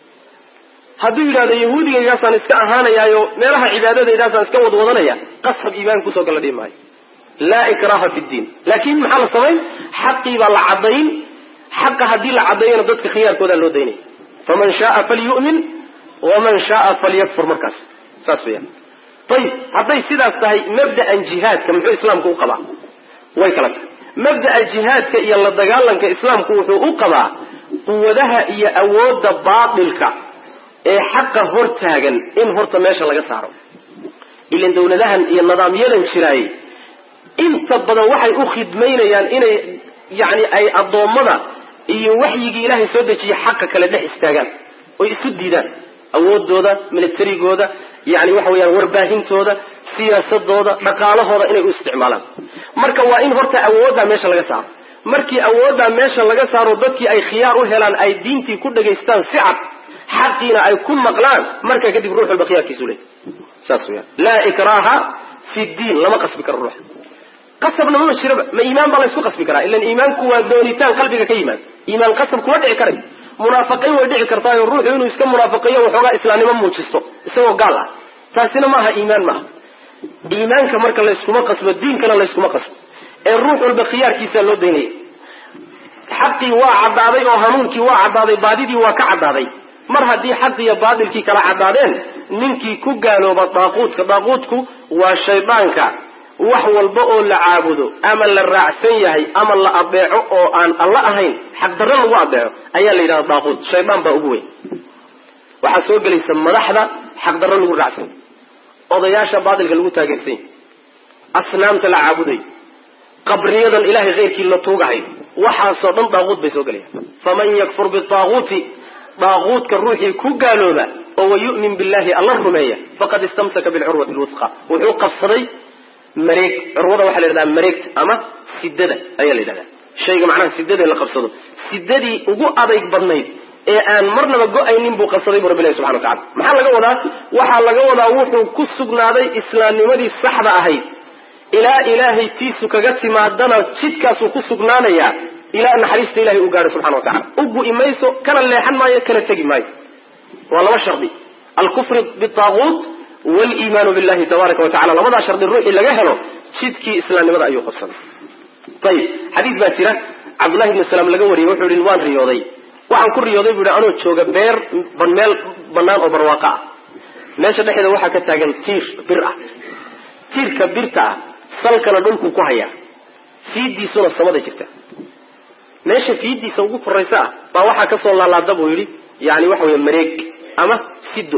هدو يلاهدو يهودي يجاسان اسكا أهانيا يو ميرها عبادة يجاسان اسكا ودوضانيا قصد إيمان كسو قلدي ماي لا إكراه في الدين لكن محل الصمين حقي بالعضين حق هدي العضين ضدك خيار كذا اللو ديني فمن شاء فليؤمن ومن شاء فليكفر مركز ساسويا طيب هذا سيدا صحي مبدأ الجهاد كمحو إسلام كو قضاء ويكلك مبدأ الجهاد كإيا الله دقالا كإسلام كو قضاء قوتها إيا أود باطلك إيه حق هرتاقا إن هرتا ماشا لغا سارو إلا إن دولدهن إيا النظام يلن شراي inta badan waxay u khidmeynayaan inay yaani ay adoomada iyo waxyiga Ilaahay soo dejiyo xaq kala dhex istaagaan oo isu diidaan awoodooda militarigooda yaani waxa weeyaan warbaahintooda siyaasadooda dhaqaalahooda inay u isticmaalaan marka waa in horta awoodda meesha laga saaro markii awoodda meesha laga saaro dadkii ay khiyaar u helaan ay diintii ku dhageystaan si cad xaqiina ay ku maqlaan marka kadib ruuxul baqiyaadkiisu leeyahay saas weeyaan la ikraha fi diin lama qasbi karo ruux قصبنا ما شرب ما إيمان بالله يسوق قصب كرا إلا الإيمان كوا دونيتان قلبك كإيمان إيمان قصب كوا دع كري منافقين ودع كرتاي الروح إنه يسكن منافقين وحقا إسلامي ما موجسته سوى قال فاسنا ما ها إيمان ما إيمان كمرك الله يسوق قصب الدين كلا الله يسوق قصب الروح والبخيار كيسا لو ديني حقي واعد هذي وهنون كي واعد هذي بعدي وكعد هذي مرها دي حقي بعدي كي كلا عدادين منكي كوجانو بطاقوت كطاقوتكو والشيطانك wax walba oo la caabudo ama la raacsan yahay ama la adeeco oo aan Allah ahayn xaq darro lagu adeeco ayaa la yiraahdaa daaqud shaydaan baa ugu weyn waxa soo galaysa madaxda xaq darro lagu raacsan odayaasha baadilka lagu taageersan asnaamta la caabuday qabriyadan ilaahay geyrkii la tuugahay waxa soo dhan daaqud bay soo galayaan faman yakfur bi taaguti daaqud ka ruuxi ku gaalooba oo yu'min billahi Allah rumeeya faqad istamsaka bil urwati al wuthqa wuxuu qasray مريك عروضة واحد لهذا مريك أما سددة أي لهذا شيء معناه سددة اللي قبضه سددي وجو أضيق برنيد إيه أن مرنا بجو أي نبو قصدي برب الله سبحانه وتعالى محل جودا وحال جودا وحنا كسجنا ذي إسلام مدي الصحبة أهي إلى إلهي تيسو كجت ما دنا شدك سو كسجنا نيا إلى أن حريص إلهي أجار سبحانه وتعالى أبو إميسو كان اللي حن ما يكن تجي ماي والله ما شربي الكفر بالطاغوت والإيمان بالله تبارك وتعالى لماذا شرط الروح إلا جهله شدكي إسلام لماذا أيوه قصة طيب حديث باترة عبد الله بن السلام لقوري وحول الوان رياضي وعن كل رياضي بدا أنو تشوق بير بنمال بنان أو برواقع ماشي نحن وحا كتاقن تير برع تير كبيرتا سلكنا دولكو كوهيا سيدي سنة السمادة شفتا ماشي سيدي سوقو في الرئيساء فوحا كسو الله الله دبو يري يعني وحو يمريك أما سيدو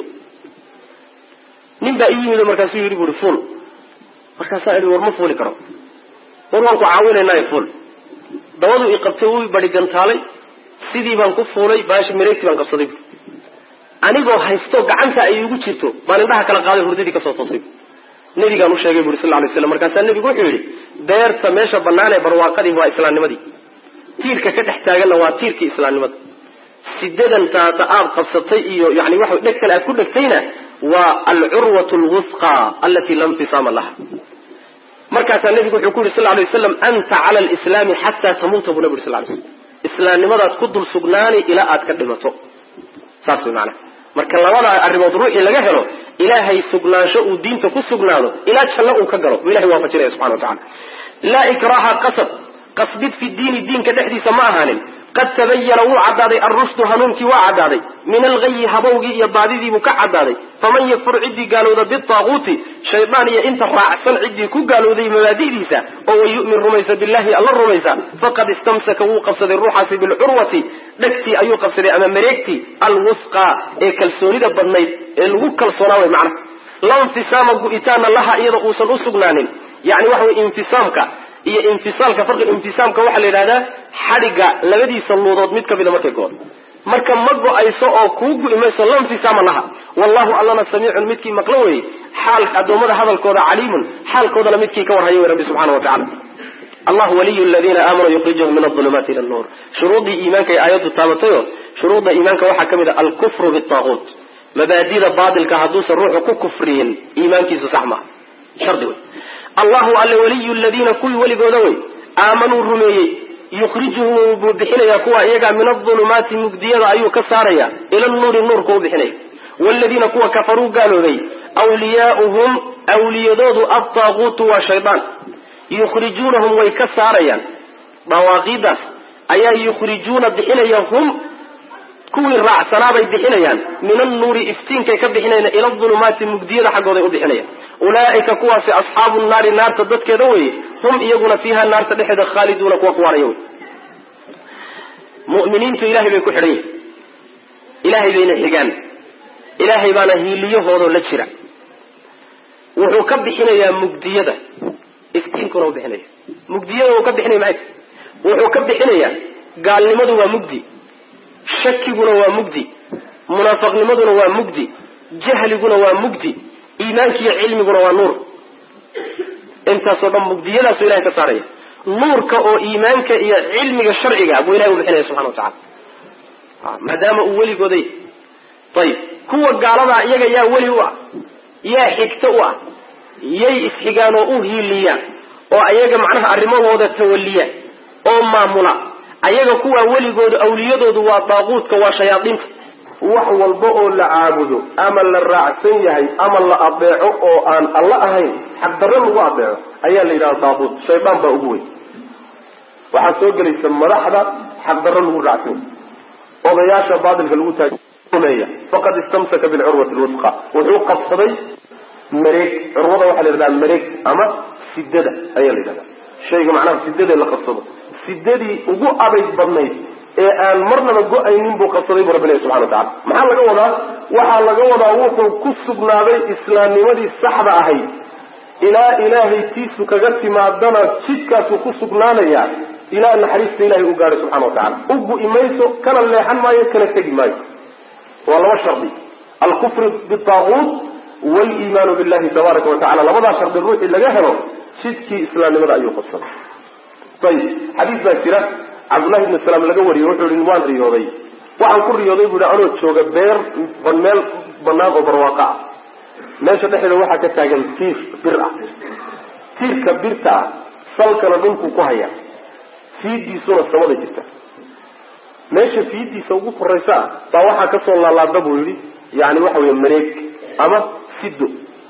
nin baa iyimid markaasuu yiri buu fuul markaas ay war ma fuuli karo war waan ku caawinaynaa fuul dawadu i qabtay uu bari gantaalay sidii baan ku fuulay baash mireegti baan qabsaday anigoo haysto gacanta ay ugu jirto baan indhaha kala qaaday hurdadii ka soo toosay nabiga uu sheegay buu sallallahu alayhi wasallam markaas nabigu wuxuu yiri beerta meesha banaanay barwaaqadii waa islaamnimadii tiirka ka dhex taaganna waa tiirkii islaamnimada sideedan taata aad qabsatay iyo yaani waxa dhagtan aad ku dhagtayna والعروة الوثقى التي لا انفصام لها مركز النبي يقول صلى الله عليه وسلم أنت على الإسلام حتى تموت أبو نبي صلى الله عليه وسلم إسلام لماذا تقدر سجناني إلى أتكلمته صار معنا مركز الله ولا الرباط روحي إلى جهله إلهي سجنان شو الدين تكون سجنانه إلى تشلقه كجره وإلهي وافجره سبحانه وتعالى لا إكراه قصد قصدت في الدين الدين كتحدي سماها قد تبين وعدادي الرشد هنونك وعدادي من الغي هبوغي يبادي مكعدادي فمن يكفر عدي قالوا ذا بالطاغوت شيطاني انت رأسا عدي كو قالوا ذي مبادي ديسا او يؤمن رميسا بالله الله رميسا فقد استمسك وقصد الروح بالعروة لكتي ايو قصد امام مريكتي الوثقى اي كالسوني دا بدنيد الوكال صناوي معنا لا انفسام قئتان الله ايضا اوصل اسقنان يعني وحو انفسامك iyo infisaalka farqi infisaamka waxa la yiraahdaa xariga labadiisa luudood mid ka mid markay goor marka ma go'ayso oo kuugu imayso la infisaam laha wallahu allana samii'un midkii maqlo way xaal adoomada hadalkooda caliimun xaalkooda midkii ka warhayo rabbi subhanahu wa ta'ala الله ولي الذين آمنوا يخرجهم من الظلمات إلى النور شروط إيمانك آيات التابطية شروط إيمانك وحكم الكفر بالطاغوت مبادئ باطل كهدوس الروح كفرين إيمانك سحمة شرط الله على ولي الذين كل ولي قدوي آمنوا الرمي يخرجهم بحين يقوى إيجا من الظلمات مبدية أيو كساريا إلى النور النور كو بحين والذين كوا كفروا قالوا ذي أولياؤهم أولياء الطاغوت والشيطان يخرجونهم ويكساريا مواقيدا أي يخرجون بحين هم كل الرع سنابي بحين من النور استين كي كبحين إلى الظلمات مبدية حق ذي بحين أولئك كوا في أصحاب النار النار تدد كدوي هم يقول فيها النار تدحد خالدون كوا قواريون مؤمنين تو إلهي بيكو حريه إلهي بين الحقان إلهي بانا هيليه هورو لجرع وحو كبحين يا مبدية استين كنو بحين مبدية وكبحين معك وحو كبحين يا قال لمدو ومبدي شكي قنو ومبدي منافق لمدو ومبدي جهل قنو ومبدي إيمانك يا علمي قنو ونور انت صدام مبدية لا سو إلهي كساريا نورك أو إيمانك يا علمك الشرعي أبو إلهي وبحنه سبحانه وتعالى ما دام أولي قدي طيب كوا قالنا يا يا ولي وا يا حكتوا يا إسحقان أوهي ليا أو أيجا معناها الرماه هذا التولية أو معمولا أيجا كوا ولي قد أولياء دوا طاغوت كوا شياطين وحو البؤ لعابده أما الرعسين يهي أما اللي أطيعه أو أن الله أهين حق درم واطيعه أيها اللي إلى طاغوت شيطان بأبوي وحسوق لي ثم رحضة حق درم الرعسين وضياشة بعض الفلوسة فقد استمسك بالعروة الوثقى وحوق الصبي مريك عروة وحل إرداء مريك أما سددة أيها اللي إلى شيء معناه سددة اللي قصده سددي وقوء أبيت بضنيت aan marnaba go'aynin buu qabsaday Rabbiga subhanahu wa ta'ala maxaa laga wadaa waxa laga wadaa wuxuu ku sugnaaday islaamnimadii saxda ahayd ilaa ilaahay tiisu kaga timaadana jidkaas ku sugnaanaya ilaa naxariista ilaahay u gaaray subhanahu wa ta'ala ugu imayso kana leexan maayo kana tagi maayo wala shardi al-kufr bit-taghut wal-iman billahi tabaaraka wa ta'ala labada shardi ruuxi laga helo jidkii islaamnimada ayuu qabsaday tayib hadith baasira عبد الله بن السلام لقى وريه وحول الوان رياضي وعن كل رياضي بدا عنو تشوغ بير بنمال بناغ وبرواقع ماشا دحي لو واحد كتاقل كيف برع كيف كبيرتا صلك لدنكو كوهيا فيدي سنة سوالي جتا ماشا فيدي سوقف الرئيساء طاوحا كسو الله الله دبو يري يعني وحو يمريك اما سيدو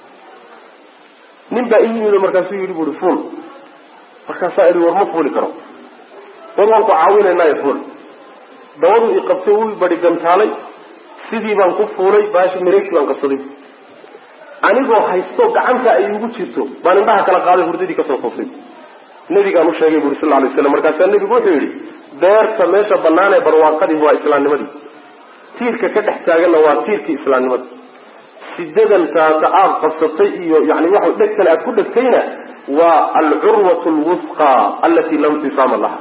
نبدا ايني لمركاسو يري بورفون مركاسا يري ورمفولي كرو ورwanku caawinayna yfuul dawadu iqabtay uu bari gantaalay sidii baan ku fuulay baashi mireek baan qabsaday anigoo haysto gacanta ay ugu jirto baan indhaha kala qaaday hurdadii ka soo toosay nabiga uu sheegay buri sallallahu alayhi wasallam markaas nabigu wuxuu yiri beerta meesha banaanay barwaaqadii waa islaamnimadii tiirka ka dhex taaganna waa tiirkii islaamnimada sidadan taata aad qabsatay iyo yani waxa dhegtan aad ku dhagtayna waa al-urwatu al-wuthqa allati lam tusama laha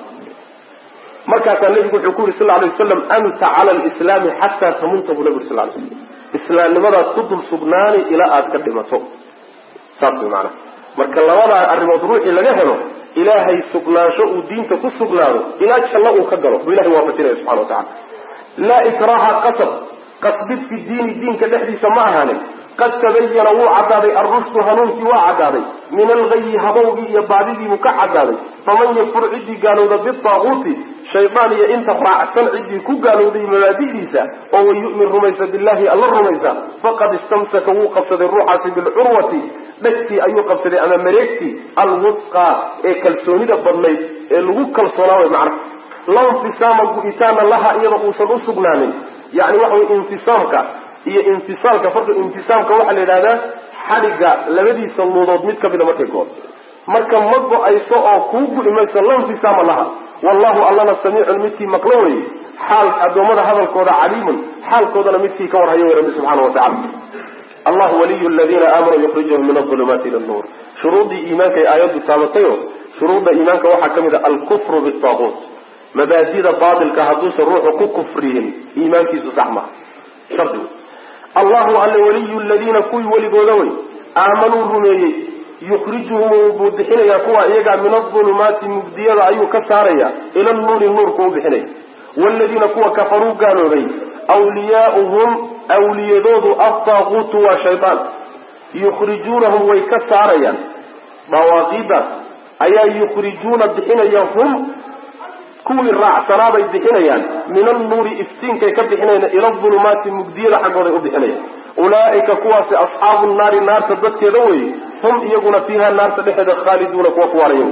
markaas nabigu wuxuu ku yiri sallallahu alayhi wasallam anta ala al-islam hatta tamunta nabi sallallahu alayhi wasallam islaamnimada ku dul sugnaani ila aad ka dhimato sabti macna marka labada arrimood ruuxi laga helo ilaahay sugnaansho uu diinta ku sugnaado ila jalla uu ka galo ilaahay waa fadilay subhanahu wa ta'ala la ikraha qasab qasbit fi diin diin ka dhaxdiisa ma ahanin قد تبين وعدادي الرشد هنوكي وعدادي من الغي هبوغي يبادي مكعدادي فمن يكفر عدي قالوا ذا بالطاغوت شيطاني انت فرعسن عدي كو قالوا ذي مبادي ليسا وهو يؤمن رميسة بالله الله رميسة فقد استمسك وقفصد الروحة بالعروة بكتي أي قفصد أمام مريكتي الوثقى اي كالسوني دبرني الوكا الصلاوي معرف لا انفسام قئتان لها ايضا اوصل سبناني يعني وحو انفسامك iyo intisaalka farqi intisaamka waxa la yiraahdaa xariga labadiisa luudood mid ka mid ah markay goor marka madbo ay soo oo kuugu imayso la intisaam laha wallahu allana samii'un midkii maqlaway xaal adoomada hadalkooda caliimun xaalkoodana midkii ka warhayo rabbi subhanahu wa ta'ala الله ولي الذين آمنوا يخرجهم من الظلمات إلى النور شروط إيمانك آيات التابطيو شروط إيمانك وحا كمد الكفر بالطاغوت مبادئ باطل كهدوس الروح كفرهم إيمانك سزحمة شرط الله على ولي الذين كوي ولي قولوي آمنوا الرميي yukhrijuhum wuu bixinayaa kuwa iyaga min adulumaati mugdiyada ayuu ka saaraya ila nuuri nuurku u bixinaya waaladiina kuwa kafaruu gaaloobay awliyaauhum awliyadoodu altaaquutu waa shaydaan yukhrijuunahum way ka saarayaan dawaaqiidaas ayaa yukhrijuuna bixinaya hum kuwii raacsanaabay bixinayaan min annuuri iftiinkay ka bixinayaan ila adulumaati mugdiyada xaggooday u bixinayaan ulaa'ika kuwaasi asxaabu nnaari naarta dadkeeda weye hum iyaguna fiiha naarta dhexeeda khaaliduuna kuwa ku waaraya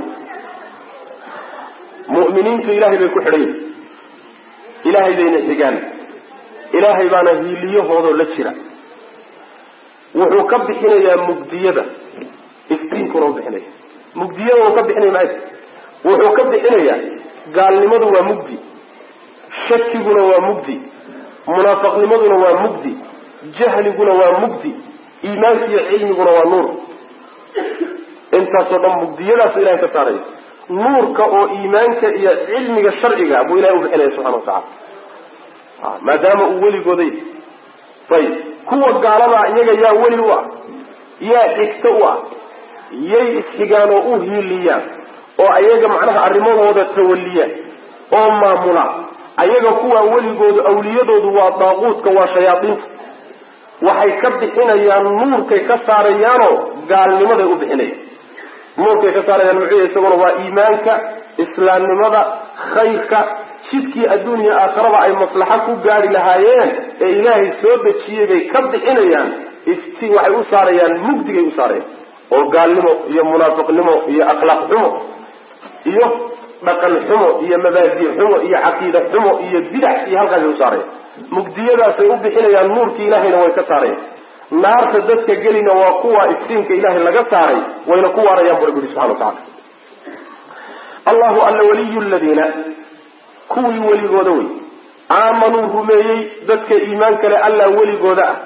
mu'miniintu ilaahay bay ku xidhan ilaahay bayna xigaan ilaahay baana hiiliyahoodoo la jira wuxuu ka bixinayaa mugdiyada iftiinkuna u bixinaya mugdiyada uu ka bixinaya maay wuxuu ka bixinayaa gaalnimadu waa mugdi shakiguna waa mugdi munaafaqnimaduna waa mugdi jahliguna waa mugdi iimaanka iyo cilmiguna waa nuur intaasoo dhan mugdiyadaas ilahay ka saaraya nuurka oo iimaanka iyo cilmiga sharciga buu ilahay u bixinaya subxana watacala maadaama uu weligooday ayib kuwa gaaladaa iyaga yaa weli u ah yaa xigto u ah yay isxigaan oo u hiiliyaan oo ayaga macnaha arrimahooda tawaliya oo maamula ayaga kuwa weligoodu awliyadoodu waa daaquudka waa shayaadiinta waxay ka bixinayaan nuurkay ka saarayaanoo gaalnimaday u bixinayaan nuurkay ka saarayaan muxuu isaguna waa iimaanka islaamnimada khayrka jidkii adduuniya aakhiraba ay maslaxa ku gaari lahaayeen ee ilaahay soo dejiyey bay ka bixinayaan ifti waxay u saarayaan mugdigay u saarayaan oo gaalnimo iyo munaafiqnimo iyo akhlaaq xumo iyo dhaqan xumo iyo mabaadi xumo iyo caqiida xumo iyo bidax iyo halkaasay u saarayaan mugdiyadaasay u bixinayaan nuurkii ilaahayna way ka saarayaan naarta dadka gelina waa kuwa iftiinka ilaahay laga saaray wayna ku waarayaan bu rabbi subxana watacala allahu alla waliyu ladiina kuwii weligooda wey aamanuu rumeeyey dadka iimaan kale alla weligooda ah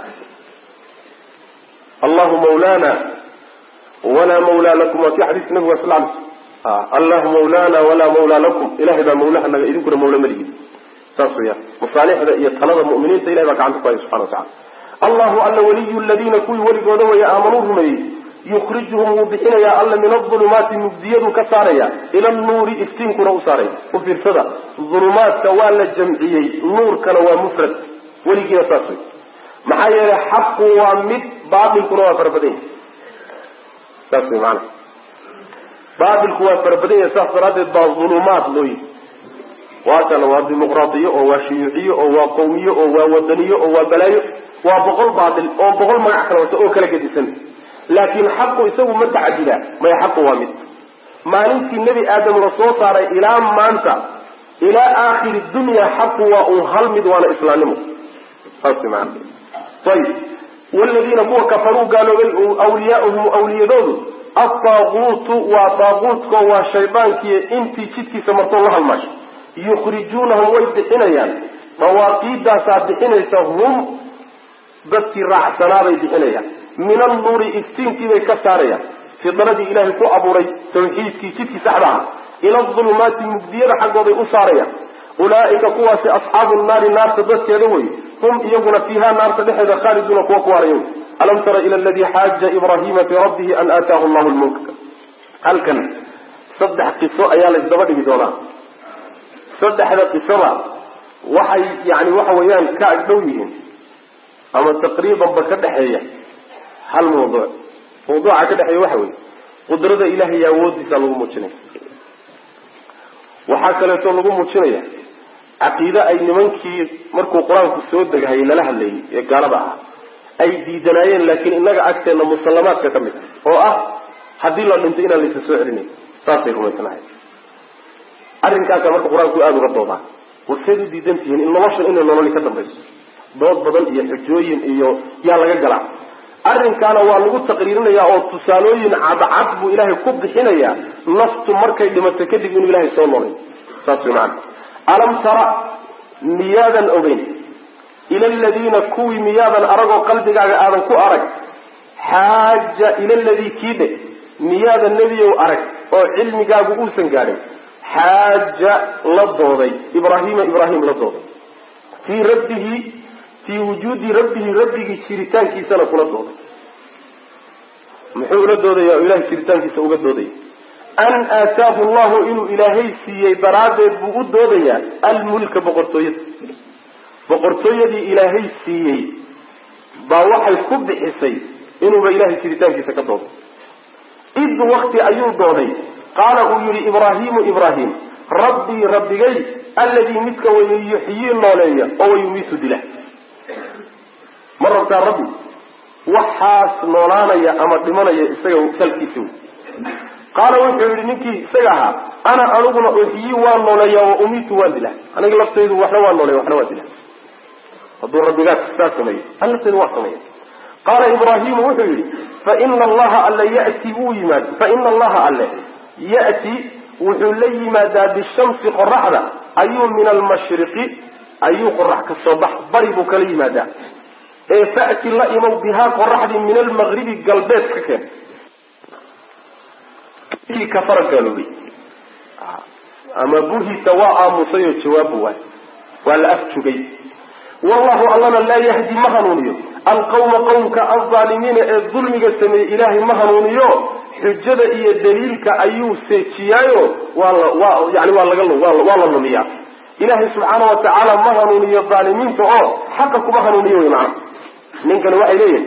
allahu mawlaana walaa mawlaa lakum waa kii xadiiska nabiga sal lay sl allahu mawlaana walaa mawlaa lakum ilahay baa mawlaha naga idinkuna mawla malihid saas weyaan masaalixda iyo talada mu'miniinta ilahay baa gacanta ku haya subxana watacala allahu alla waliyu ladiina kuwii weligooda weeye aamanuu rumeeyey yukhrijuhum wuu bixinayaa alla min adulumaati mugdiyadu ka saaraya ila nuuri iftiinkuna u saaraya u fiirsada ulumaadka waa la jamciyey nuurkana waa mufrad weligiina saas wey maxaa yeelay xaqu waa mid baatilkuna waa farabadanya saas wey maana baatilku waa farabadanya saas daraaddeed baa ulumaad looyi waakana waa dimuqraadiyo oo waa shuyuuciyo oo waa qawmiyo oo waa wadaniyo oo waa balaayo waa boqol baatil oo boqol magac kala wata oo kala gedisan laakiin xaqu isagu ma tacadida maya xaqu waa mid maalintii nebi aadam la soo saaray ilaa maanta ilaa aakhiri dunya xaqu waa un hal mid waana islaamnimo saas maana ayib waladiina kuwa kafaruu gaaloobay awliyaauhum awliyadoodu altaaquutu waa daaquutko waa shaydaankiiyo intii jidkiisa martoo la halmaasho yukhrijuunahum way bixinayaan dawaaqiidaasaa bixinaysa hum dadkii raacsanaabay bixinayaan min annuuri iftiinkiibay ka saarayaan fidradii ilaahay ku abuuray tawxiidkii jidkii saxda aha ila adulumaati mugdiyada xaggooday u saarayaan ulaa'ika kuwaasi asxaabu nnaari naarta dadkeeda wey hum iyaguna fiiha naarta dhexeeda khaaliduuna kuwa ku waaraya wey alam tara ila aladii xaaja ibrahima fii rabbihi an aataahu llahu lmulka halkan saddex qiso ayaa la isdaba dhigi doonaa saddexda qisada waxay yani waxa weeyaan ka agdhow yihiin ama taqriibanba ka dhexeeya hal mawduuc mawduuca ka dhexeeya waxa weeye qudrada ilahay iyo awoodiisa lagu muujinaya waxaa kaleeto lagu muujinaya caqiide ay nimankii markuu qur-aanku soo degahayay lala hadlayay ee gaalada ah ay diidanaayeen laakiin inaga agteenna musallamaadka ka mid oo ah haddii la dhinto inaan laysa soo celinayn saasay rumaysanahay arrinkaasa marka qur-aanku aada uga doodaa warseed u diidan tihiin in noloshan inay nololi ka dambayso dood badan iyo xujooyin iyo yaa laga galaa arrinkaana waa lagu taqriirinayaa oo tusaalooyin cadcad buu ilaahay ku bixinayaa naftu markay dhimato kadib inuu ilaahay soo noolay saas wey macana alam tara miyaadan ogeyn ila aladiina kuwii miyaadan aragoo qalbigaaga aadan ku arag xaaja ila aladii kiidhe miyaadan nebiyow arag oo cilmigaagu uusan gaadhin xaaja la dooday ibrahima ibraahim la dooday fii rabbihi fii wujuudi rabbihi rabbigii jiritaankiisana kula dooday محول الدودية إله كريتان في سوق الدودية أن آتاه الله إنه إلهي سيي دراد بقود الدودية الملك بقرطوية بقرطوية دي إلهي سيي باوحي كب حسي إنه بإلهي كريتان في سوق الدودية إذ وقت أيوب دودي قال أولي إبراهيم إبراهيم ربي ربي جي الذي مثك ويحيي النولية أو يميت دله مرة ربي وحاس نولانا يا أمر لمن يسيو سلكيسو قال وحيد منك سيها أنا أرغن أحيي والنولية وأميت والدله أنا قلت سيد وحنا والنولية وحنا والدله فدور ربي قال تستاكمي أنا سيد وحنا قال إبراهيم وحيد فإن الله ألا يأتي ويماد فإن الله ألا يأتي وحلي ماذا بالشمس قرحنا أيو من المشرق أيو قرح كالصباح ضربك لي ماذا إيه فأتي الله إمو بها قرحد من المغرب قلبات ككين إيه كفر قالوا لي أما بوهي تواء مصير جوابه والأفتبي والله ألنا لا يهدي مهنونيو القوم قومك الظالمين الظلم قسمي إلهي مهنونيو حجة إيا دليلك أيو سيتشيايو والله يعني والله قال له والله والله نميا إلهي سبحانه وتعالى مهنونيو الظالمين تعال حقك مهنونيو معه من كانوا إليه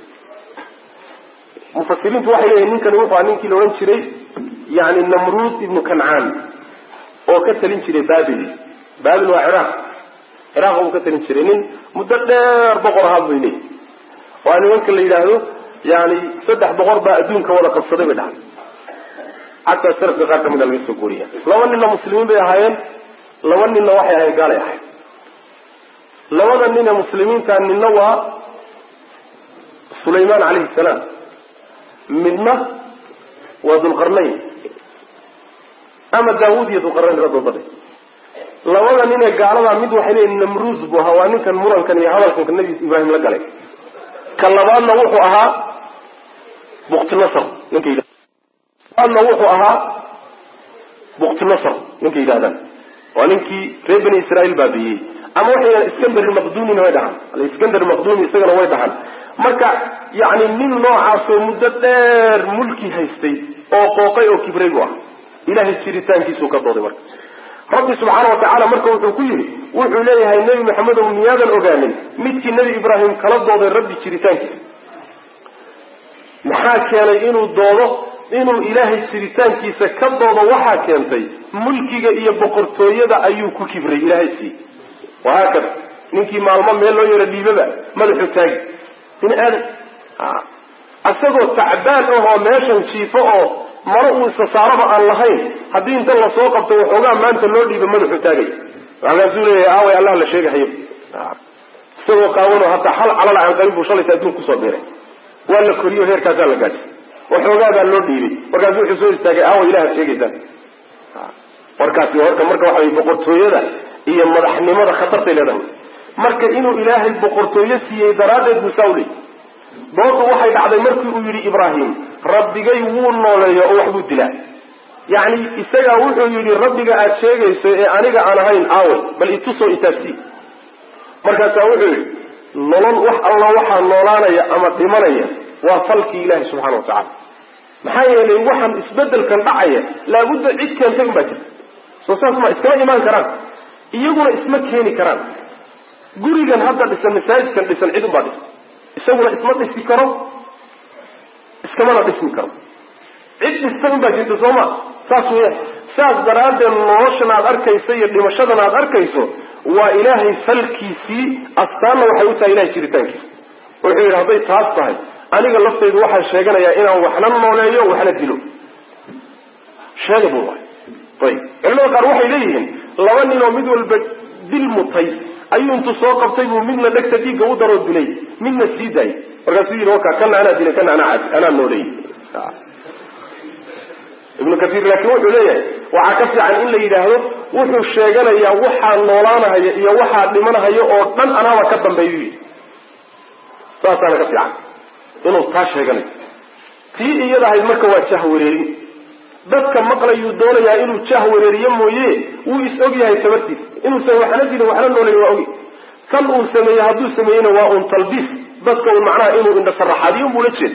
مفسرين تواحي إليه من كانوا وقعوا عنين كيلو انشري يعني النمرود ابن كنعان وكتلين شري بابل بابل وعراق عراق وكتلين شري مددر بقر هذا وأنا يمكن اللي يلاهو يعني صدح بقر بأدونك ولا قصدي بدها حتى سرق بغاك من الميس السكورية لو أننا مسلمين بيهايين لو أننا وحي هاي قال يحي لو أننا مسلمين كان من نوع سليمان عليه السلام من ما وذو القرنين أما داود يذو القرنين رضو الضبي لو أننا قالوا مد وحيلين النمروز بوهوانين كان مران كان يعمل كان النبي إبراهيم لك عليه كاللبان نوحو أها بوقت النصر يمكن إذا قال نوحو أها بوقت النصر يمكن إذا ونمكي في بني إسرائيل بابيه أما وحي الإسكندر المقدوني نويدعان الإسكندر المقدوني يسيقنا نويدعان مركا يعني من نوع عاصو مددر ملكي هايستي أو قوقي أو كبريقوا إلهي الشريطان كيسو كالضوضي مركا ربي سبحانه وتعالى مركا وتنكيه وحو ليها النبي محمد ومنيادا الأغامل متك النبي إبراهيم كالضوضي ربي الشريطان كيسو محا كان إنو الضوضة إنو إلهي الشريطان كيسا كالضوضة وحا كانتي ملكي إيا بقرطوية أيوكو كبري إلهي السي وهكذا ننكي معلومات ميلو يردي ببا ملحو تاقي من آدم أساقو تعبان أوه ماشا شيفا أوه مرؤو استصارفا عن لهين هدي انت الله سوقبت وحوغان ما انت اللودي بملحو تاقي وعلى سولي آوي الله لشيك حيب سوقو قاونو حتى حل على العن قريب وشالي تأدون كسو بيري ولا كوريو هير كاتان لقاتي وحوغان اللودي بي وكاسو حسوي تاقي آوي إله الشيك تان وركاسي وركا مركا وحوي بقرطو يدا إيا مدحني مدى خطرت إلى marka inuu ilaahay boqortooyo siiyay daraadeed musawli boqorku waxay dhacday markii uu yiri ibraahim rabbigay wuu nooleeyo oo wax buu dilaa yaani isaga wuxuu yiri rabbiga aad sheegayso ee aniga aan ahayn aawo bal itusoo itaasi marka taa wuxuu yiri nolol wax alla waxa noolaanaya ama dhimanaya waa falki ilaahay subhanahu wa ta'ala maxay yeelay waxan isbedelkan dhacaya la budda cid keentay ma jirto soo saas ma iska iman karaan iyaguna isma keeni karaan gurigan hadda dhisan masaajidkan dhisan cid baad isaguna isma dhisi karo iskama dhisi karo cid dhisan baa jirta Soomaa saas weeye saas daraadeen noloshan aad arkayso iyo dhimashadan aad arkayso waa ilaahay falkiisi astaana waxay u tahay ilaahay jiritaankiisa wuxuu yiri haday taas tahay aniga laftaydu waxaan sheeganayaa inaan waxna nooleeyo waxna dilo sheegadu waa طيب ilaa qaar waxay leeyihiin laba nin oo mid walba dil mutay ayuu intu soo qabtay buu midna dhagta diiga u daro dilay midna siiday markaasuu yiri waka kana ana dilay kana ana ana noolay ibn kathir laakiin wuxuu leeyahay waxa ka fiican in la yiraahdo wuxuu sheeganayaa waxa noolaanaya iyo waxa dhimanayo oo dhan anaaba ka dambeeyay saasana ka fiican inuu taa sheeganayo tii iyada ay marka waa jahwareerin dadka maqlayu doonayaa inuu jahwareeriyo mooyee uu isog yahay tabartiis inuu soo waxna dilo waxna noolay waa ogi kan uu sameeyay haduu sameeyna waa un talbis dadka uu macnaa inuu inda saraxadiyo buu la jeed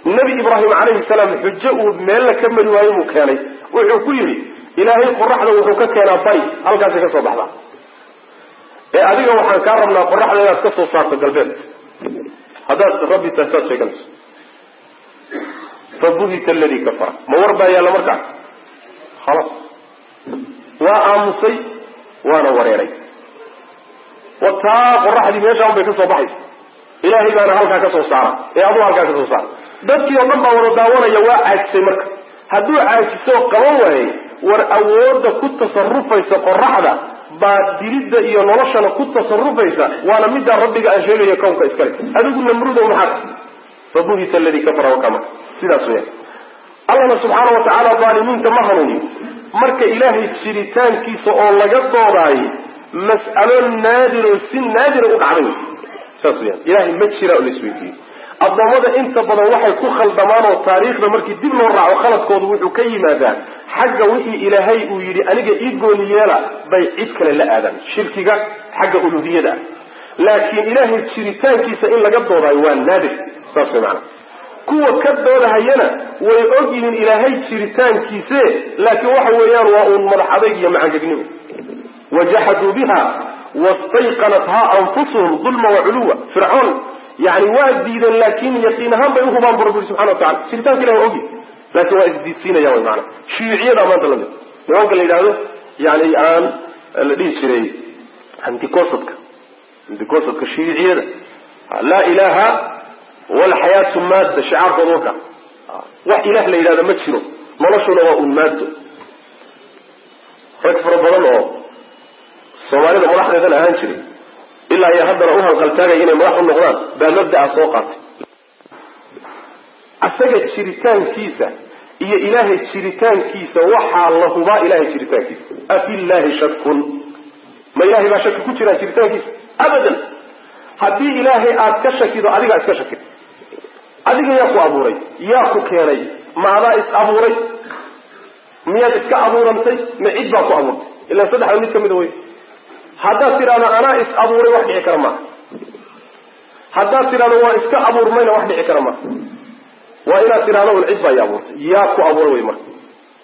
nabi ibraahim calayhi salaam xujo uu meel la ka mari waayo buu keenay wuxuu ku yidhi ilaahay qoraxda wuxuu ka keenaa bari halkaasay ka soo baxdaa ee adiga waxaan kaa rabnaa qoraxda inaad ka soo saarto galbeed haddaad rabbi tahtaad sheeganayso fabuhita aladii kafara ma war baa yaalla markaa khalas waa aamusay waana wareeray wataa qoraxdii meeshaan bay ka soo baxaysa ilaahay baana halkaa ka soo saara ee aduu halkaa ka soo saara dadkii oo dhan baa wada daawanaya waa caajisay marka hadduu caajisoo qaban waayey war awoodda ku tasarufaysa qoraxda baa dilidda iyo noloshana ku tasarufaysa waana middaa rabbiga aan sheegayo kownka iskale adigu namrudo maxaa fabuhita aladii kafara wakama sidaas weya allahna subxaana watacaala dhaalimiinta ma hanuuniyo marka ilaahay jiritaankiisa oo laga doodaayo mas'alo naadiro si naadira u dhacday saas weya ilaahay ma jira oo laisweydiiyo addoommada inta badan waxay ku khaldamaan oo taariikhda markii dib loo raaco khaladkoodu wuxuu ka yimaadaa xagga wixii ilaahay uu yidhi aniga ii gooni yeela bay cid kale la aadaan shirkiga xagga uluhiyada laakiin ilaahay jiritaankiisa in laga doodaayo waa naadir saas way macana kuwa ka doodahayana way og yihiin ilaahay jiritaankiise laakiin waxa weeyaan waa uun madax adayg iyo macangegnimo wajaxaduu biha wastayqanathaa anfusuhum dulma waculuwa fircoon yani waa diideen laakin yaqiin ahaan bay uhubaan bu rabbi subxana watacala jiritaanka ilahi waa ogi laakin waa isdiidsiinaya way maana shiiciyada maanta lamid nimanka la yidhahdo yani aan la dhihi jiray anticosadka anticosadka shiiciyada laa ilaha walxayaatu maadda shicaarkooda waka wax ilah la yidhahdo ma jiro noloshuna waa un maaddo rag fara badan oo soomaalida madaxdeedan ahaan jiray ilaa iyo haddana u hanqaltaagaya inay madax u noqdaan baa mabda'a soo qaatay asaga jiritaankiisa iyo ilaahay jiritaankiisa waxaa la hubaa ilahay jiritaankiisa afillaahi shakun ma ilahay baa shaki ku jiraa jiritaankiisa abadan haddii ilaahay aad ka shakido adigaa iska shakid adiga yaa ku abuuray yaa ku keenay maadaa is abuuray miyaad iska abuurantay ma cid baa ku abuurtay ilaa saddexda mid ka mida wey haddaad tidhahdo anaa is abuuray wax dhici kara maaha haddaad tidhahdo waa iska abuurmayna wax dhici kara maaha waa inaad tidhahdo un cid baa i abuurtay yaa ku abuuray wey marka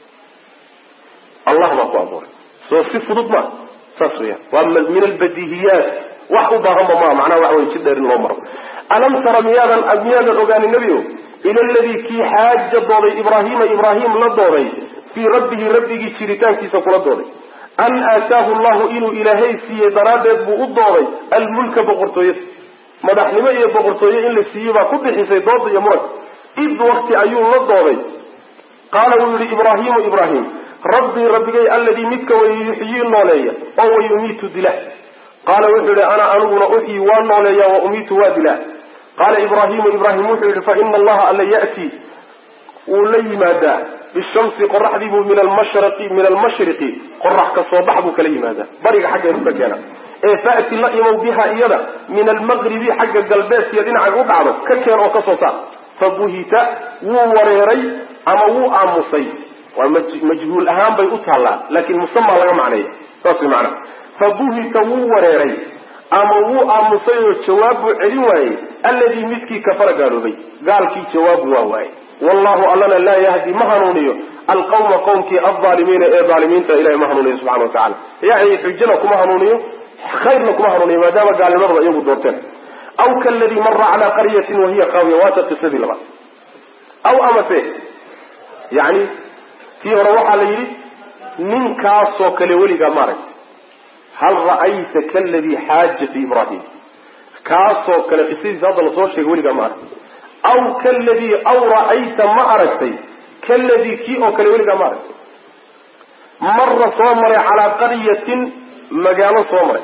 allah baa ku abuuray soo si fudud maa saas weyaan waa min albadihiyaat wax u baahanba maa macnaha waxa wey jid dheer in loo maro alam tara miyaadan miyaadan ogaani nebio ila aladii kii xaaja dooday ibraahiima ibraahim la dooday fii rabbihi rabbigii jiritaankiisa kula dooday an aataahu llahu inuu ilaahay siiyey daraaddeed buu u dooday almulka boqortooyada madaxnimo iyo boqortooye in la siiyey baa ku bixisay dooda iyo muranka id wakti ayuu la dooday qaala wuu yihi ibraahimu ibraahim rabbii rabbigay alladii midka way yuxyii nooleeya oo wa yumiitu dila qaala wuxuu yihi ana aniguna uxyi waa nooleeya wa umiitu waa dilaa qaala ibraahimu ibraahim wuxuu yihi fa ina allaha alla ya'tii wuu la yimaadaa bishamsi qoraxdii buu min almashriqi min almashriqi qorax ka soo bax buu kala yimaadaa bariga xaggeedu ka keena ee fa'ti la imow biha iyada min almaqribi xagga galbeedkiyo dhinaca u dhacdo ka keen oo ka soo saar fabuhita wuu wareeray ama wuu aamusay waa majhuul ahaan bay u taallaa laakiin musamaa laga macneeya saas way macnaa fabuhita wuu wareeray ama wuu aamusay oo jawaab buu celin waayey alladii midkii kafara gaaloobay gaalkii jawaabu waa waayey wallahu allana laa yahdi ma hanuuniyo alqawma qowmkii alaalimiina ee aalimiinta ilahay ma hanuuniyo subxana watacala yani xujana kuma hanuuniyo khayrna kuma hanuuniyo maadaama gaalnimadaba iyagu doorteen aw kaladii mara calaa qaryatin wahiya qaawiya waata qisadii labaad aw amase yani tii hore waxaa la yidhi ninkaasoo kale weligaa maaragta hal ra'ayta kaladii xaaja fi ibrahim kaasoo kale qisadiisa hadda lasoo sheegay weligaa maaragta aw kaladii aw ra'ayta ma aragtay kaladii kii oo kale weligaa ma aragtay mara soo maray calaa qaryatin magaalo soo maray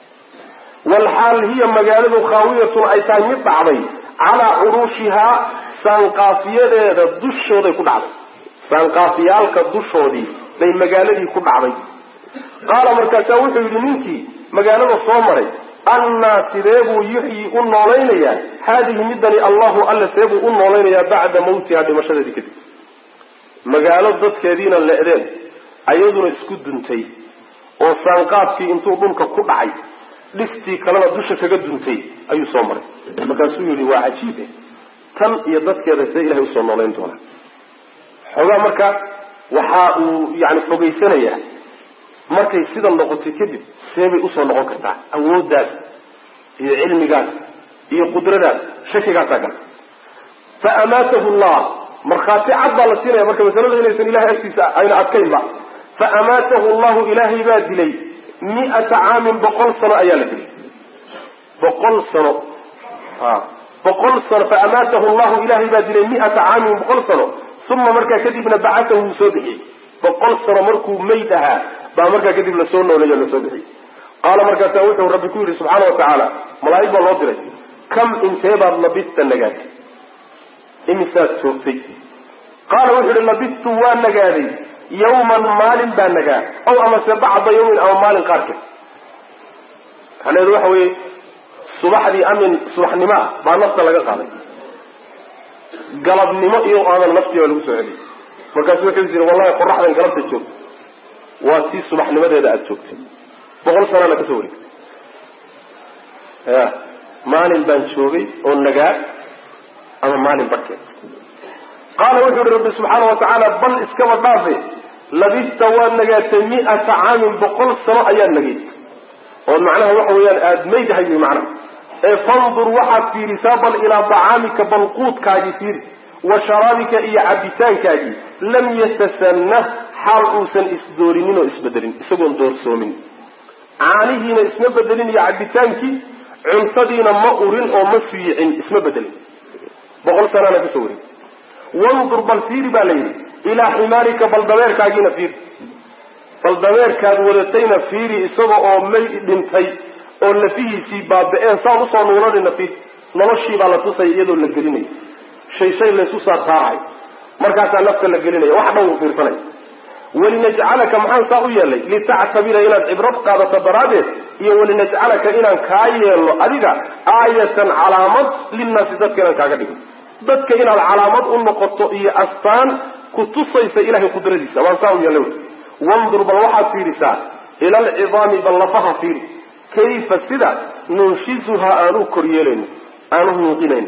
walxaal hiya magaaladu khaawiyatun ay tahay mid dhacday calaa curuushihaa saanqaafiyadeeda dushooday ku dhacday saanqaafiyaalka dushoodii bay magaaladii ku dhacday qaala markaasaa wuxuu yidhi ninkii magaalada soo maray annaa sidee buu yuxyi u noolaynayaa haadihi midani allahu alla see buu u noolaynayaa bacda mawtiha dhimashadeedii kadib magaalo dadkeediina le'deen ayaduna isku duntay oo saanqaadkii intuu dhulka ku dhacay dhistii kalena dusha kaga duntay ayuu soo maray markaasuu yidhi waa cajiibe tan iyo dadkeeda see ilahay usoo noolayn doonaa xoogaa marka waxa uu yani fogaysanayaa markay sida noqotay kadib seebay usoo noqon kartaa awooddaas iyo cilmigaas iyo qudradaas shakigaasaa gala fa amaatahu llah markhaati cad baa la siinaya marka masalada inaysan ilahay agtiisa ayna adkaynba fa amaatahu llahu ilaahay baa dilay mi'ata caamin boqol sano ayaa la dilay boqol sano a boqol sano fa amaatahu llahu ilaahay baa dilay mi'ata caamin boqol sano uma markaa kadibna bacatahu wuu soo bixiyey boqol sano markuu mayd ahaa baa markaa kadib lasoo nooleeyo lasoo bixiyey qaala markaasa wuxuu rabbi ku yidhi subxaana watacaala malaa'ig baa loo diray kam intee baad labista nagaatay imisaad joogtay qaala wuxuu yihi labistu waa nagaaday yawman maalin baa nagaa aw amase bacda yawmin ama maalin qaarkeed macnaheedu waxa weeye subaxdii amin subaxnimoa baa nafta laga qaaday galabnimo iyo aadan naftii baa lagu soo celiyey markaasu wuxuu yiri wallahi qoraxdan galabta joogto waa tii subaxnimadeeda aada joogtay boqol sanana kasoo wareegtay ya maalin baan joogay oo nagaa ama maalin barkeed qaala wuxuu yihi rabbi subxaana watacaala bal iskaba dhaafe labista waad nagaatay mi'ata caamin boqol sano ayaad nagayd oo macnaha waxa weeyaan aada maydahay wy macnaha ee fandur waxaad fiirisaa bal ilaa dacaamika balquudkaagii fiiri wa sharaabika iyo cabitaankaagii lam yatasanah xaal uusan isdoorinin oo isbedelin isagoon doorsoomin caanihiina isma bedelin iyo cabitaankii cuntadiina ma urin oo ma fiicin isma bedelin boqol sanana kasoo wareeg wandur bal fiiri baa layidhi ilaa ximaarika bal dameerkaagiina fiiri bal dameerkaad wadatayna fiiri isaga oo may dhintay oo lafihiisii baaba-een saan usoo nuulanayna fiiri noloshii baa la tusaya iyadoo la gelinayo shay shay laysu saarsaarahay markaasaa nafta la gelinaya wax dhan uu fiirsanay walinajcalaka maxaan saa u yeelay litactabira inaad cibrad qaadato daraaddeed iyo walinajcalaka inaan kaa yeelno adiga aayatan calaamad linnaasi dadka inaan kaaga dhigo dadka inaad calaamad u noqoto iyo astaan ku tusaysa ilahay qudradiisa waan saa u yeelay wandur bal waxaad fiirisaa ila alcidaami bal lafaha fiiri kayfa sida nunshizuhaa aanu kor yeelayno aanu hinqinayno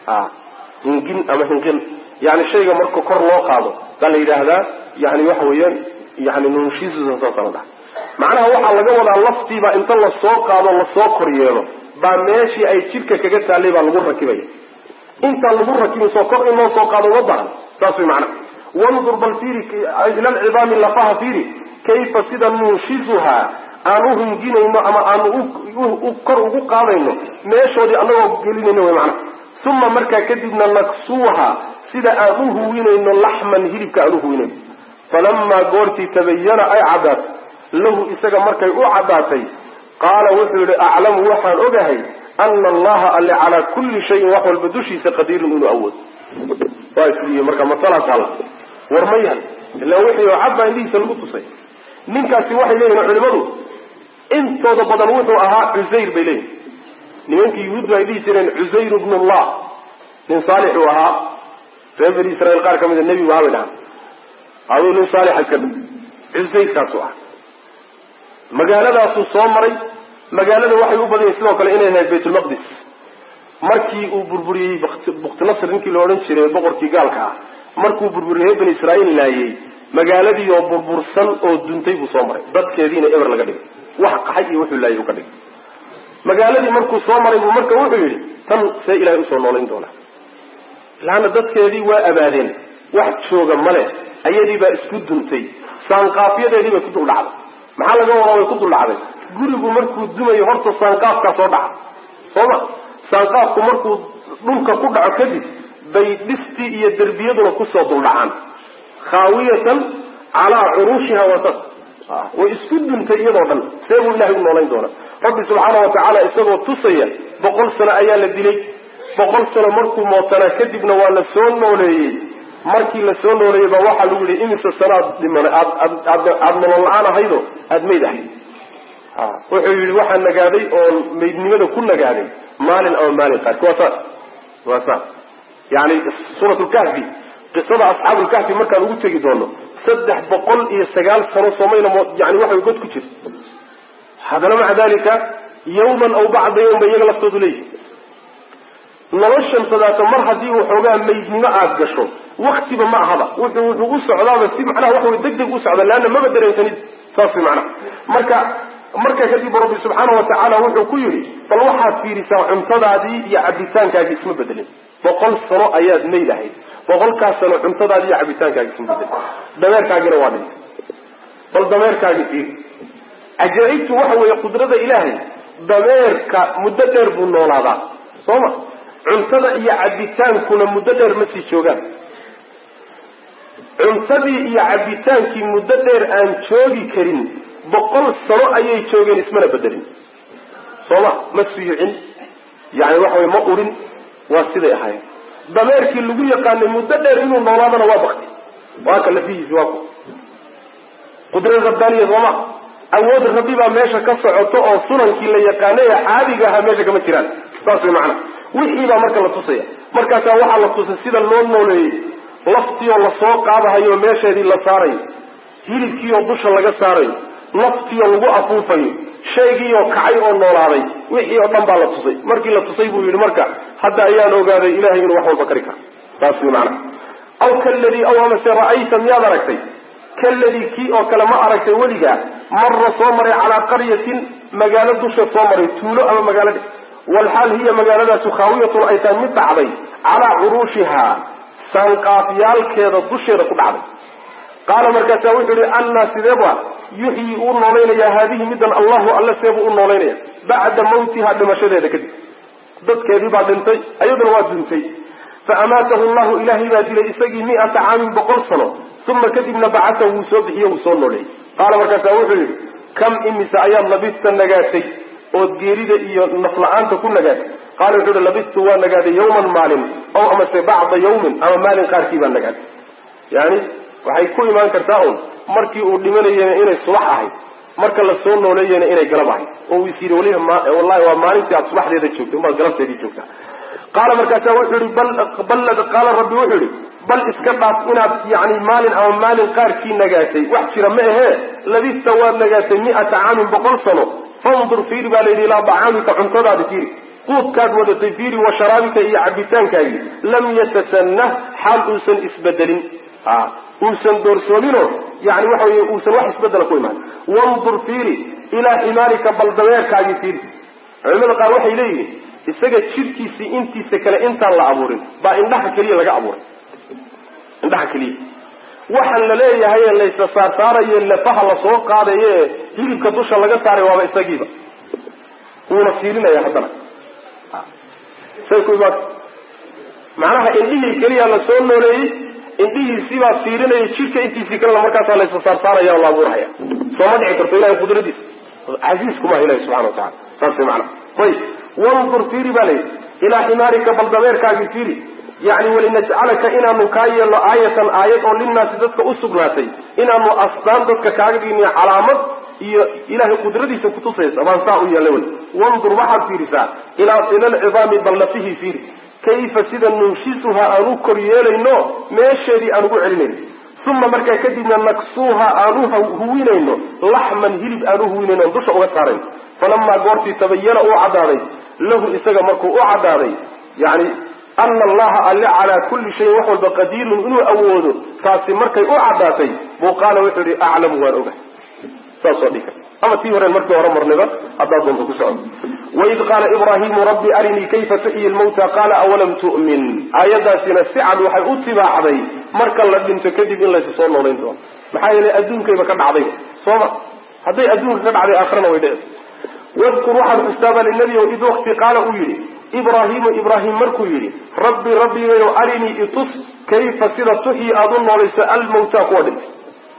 hingin ama hinqin yani shayga marka kor loo qaado baa la yidhaahdaa yani waxa weeyaan yani nunshizuha saasa la dhaha macnaha waxaa laga wadaa laftiibaa inta lasoo qaado lasoo kor yeelo baa meeshii ay jidhka kaga taallay baa lagu rakibaya intaan lagu rakibin soo kor in loo soo qaado uma bahan saas way macnaha wandur bal fiiri ila alcidaami lafaha fiiri kayfa sida nunshizuhaa aan u hinginayno ama aanu kor ugu qaadayno meeshoodii anagoo gelinayno way macnaha uma markaa kadibna naksuuha sida aan u huwinayno laxman hilibka aan u huwinayno falamaa goortii tabayana ay caddaatay lahu isaga markay u caddaatay qaala wuxuu yihi aclamu waxaan ogahay ana allaha alle calaa kulli shayin wax walba dushiisa qadiirun inuu awood waa isliiye marka masalaas alla war ma yahay ilaa wixii oo cad baa indhihiisa lagu tusay ninkaasi waxay leeyihin culimadu intooda badan wuxuu ahaa cusayr bay leeyihin nimankii yuhuuddu ay dhihi jireen cusayr bnu llah nin saalix uu ahaa reer bani israiil qaar ka mida nebigu ahaa bay dhahaan aduu nin saalixa iska dhi cusayrkaasuu ah magaaladaasuu soo maray magaalada waxay u badanyay sidoo kale inay ahayd baytulmaqdis markii uu burburiyey buktinasr ninkii la odhan jiray boqorkii gaalka ah markuu burburiyey reer bani israiil laayey magaaladii oo burbursan oo duntay buu soo maray dadkeediina eber laga dhigay wax qaxay iyo wuxuu laayay u ka dhigay magaaladii markuu soo maray buu marka wuxuu yidhi tan see ilaahay usoo noolayn doonaa laana dadkeedii waa abaadeen wax jooga male ayadii baa isku duntay saanqaafyadeedii bay ku dul dhacday maxaa laga wadaa way ku dul dhacday gurigu markuu dumayo horta saanqaafkaa soo dhaca sooma saanqaafku markuu dhulka ku dhaco kadib bay dhistii iyo derbiyaduna kusoo dul dhacaan khaawiyatan calaa curuushiha wasas way isku duntay iyadoo dhan see buu ilahay u noolayn doonaa rabbi subxaana watacaala isagoo tusaya boqol sano ayaa la dilay boqol sano markuu mootanaa kadibna waa la soo nooleeyey markii la soo nooleeyey baa waxaa lagu yihi imise sanaad dhiman aad aada nolol la-aan ahaydo aada mayd ahayd wuxuu yihi waxaa nagaaday oo maydnimada ku nagaaday maalin ama maalin qaarki waa saas waa saas yani suurat lkahfi qisada asxaabulkahfi markaan ugu tegi doono saddex boqol iyo sagaal sano soomayna yani waxay god ku jirta haddana maca dalika yawman aw bacda yawm ba iyaga laftoodu leeyihi noloshan sadaata mar haddii waxoogaa maydnimo aada gasho waktiba ma ahaba wuxuu wuxuu u socdaaba si macnaha waxa way degdeg u socda leanna maba dareensanid saas way macnaha marka marka kadib rabbi subxaana watacaala wuxuu ku yidhi bal waxaad fiirisaa cuntadaadii iyo cabitaankaagii isma bedelin boqol sano ayaad maylahayd boqolkaas sano cuntadaadii iyo cabitaankaagii isma bedelin dameerkaagina waa dhintay bal dameerkaagii fiiri cajaa'ibtu waxa weeye qudrada ilaahay dameerka muddo dheer buu noolaadaa sooma cuntada iyo cabitaankuna muddo dheer ma sii joogaan cuntadii iyo cabitaankii muddo dheer aan joogi karin boqol sano ayay joogeen ismana bedelin sooma ma suyicin yani waxa weye ma urin waa siday ahaayeen dameerkii lagu yaqaanay muddo dheer inuu noolaadana waa bakti waa ka lafihiisi waa ku qudrada rabbaaniya sooma awood rabbi baa meesha ka socoto oo sunankii la yaqaanay ee caadiga ahaa meesha kama jiraan saas way macana wixii baa marka la tusaya markaasaa waxaa la tusay sida loo nooleeyey laftii oo lasoo qaadahayo meesheedii la saarayo hilibkii oo dusha laga saarayo naftii oo lagu afuufayo shaygii oo kacay oo noolaaday wixii oo dhan baa la tusay markii la tusay buu yidhi marka hadda ayaan ogaaday ilahay inuu wax walba kari karo saas way macana aw kaladii aw amase ra'ayta miyaad aragtay kaladii kii oo kale ma aragtay weligaa marra soo maray calaa qaryatin magaalo dusha soo maray tuulo ama magaalo dhe walxaal hiya magaaladaasu khaawiyatun ay tahay mid dhacday calaa curuushihaa saanqaafyaalkeeda dusheeda ku dhacday qaala markaasaa wuxuu yihi annaa sideeba yuxyi uu noolaynayaa haadihi middan allahu alle seebuu u noolaynaya bacda mawtihaa dhimashadeeda kadib dadkeedii baa dhintay ayaduna waa duntay fa amaatahu llahu ilaahay baa dilay isagii mi'ata caamin boqol sano uma kadibna bacatahu wuu soo bixiye wuu soo nooleeyey qaala markaasaa wuxuu yidhi kam imise ayaad labista nagaatay ood geerida iyo nafla-aanta ku nagaatay qaala wuxuu yihi labistu waa nagaaday yawman maalin ow amase bacda yawmin ama maalin qaarkii baa nagaaday yani waxay ku imaan kartaa un markii uu dhimanayena inay subax ahayd marka la soo nooleeyena inay galab ahayd oo uu is yidhi waliba wallahi waa maalintii aad subaxdeeda joogtay umaad galabteedii joogtaa qaala markaasaa wuxuu yihi bal qaala rabbi wuxuu yihi bal iska dhaaf inaad yani maalin ama maalin qaarkii nagaatay wax jira ma ahee labista waad nagaatay mi'ata caamin boqol sano fandur fiiri baa layidhi ilaa dacaamika cuntadaadi fiiri quudkaad wadatay fiiri wa sharaabika iyo cabitaankaagii lam yatasanah xaal uusan isbedelin uusan doorsoominoo yani waxa wey uusan wax isbedela ku imaan wandur fiiri ilaa ximaarika bal dameerkaagii fiiri culimada qaar waxay leeyihiin isaga jidhkiisii intiisa kale intaan la abuurin baa indhaha keliya laga abuuray indhaha keliya waxaan la leeyahay ee laysa saarsaarayo lafaha lasoo qaadayo ee hilibka dusha laga saaray waaba isagiiba wuuna fiirinaya haddana say ku imaata macnaha indhihii keliya la soo nooleeyey indhihiisibaa fiirinaya jidhka intiisii kalena markaasaa laysa saarsaaraya oo la abuurhaya soo ma dhici karto ilahay qudradiisa casiiskuma ilahi subxana watacala saas macnaha ayb wandur fiiri baa layidhi ilaa ximaarika bal dameerkaagii fiiri yani walinajcalaka inaanu kaa yeelno aayatan aayad oo linnaasi dadka u sugnaatay inaanu astaan dadka kaaga dhigniyo calaamad iyo ilahay qudradiisa kutusaysa baan saa u yeelnay wy wandur waxaad fiirisaa ilaa ilalcidaami bal lafihii fiiri kayfa sida nunshisuha aan u kor yeelayno meesheedii aan ugu celinayno uma markaa kadibna naksuuha aan u huwinayno laxman hilib aan u huwinayno aan dusha uga saarayno falamaa goortii tabayana uu caddaaday lahu isaga markuu u caddaaday yani ana allaha alle calaa kulli shayin wax walba qadiirun inuu awoodo taasi markay u caddaatay buu qaala wuxuu yihi aclamu waan ogahay saasoo dhika ama tii horeen markii hore marnayba haddaad doonto ku socdo waid qaala ibraahimu rabbi arinii kayfa tuxyi lmawta qaala awalam tu'min aayadaasina si cad waxay u tibaacday marka la dhinto kadib in laysa soo noolayn doono maxaa yeelay adduunkayba ka dhacdayba sooma hadday adduunka ka dhacday aakhirana way dhici wadkur waxaad xustaaba linabi o id wakti qaala uu yidhi ibraahimu ibraahim markuu yidhi rabbi rabbigayo arinii itus kayfa sida tuxyi aada u noolayso almawta kuwa dhintay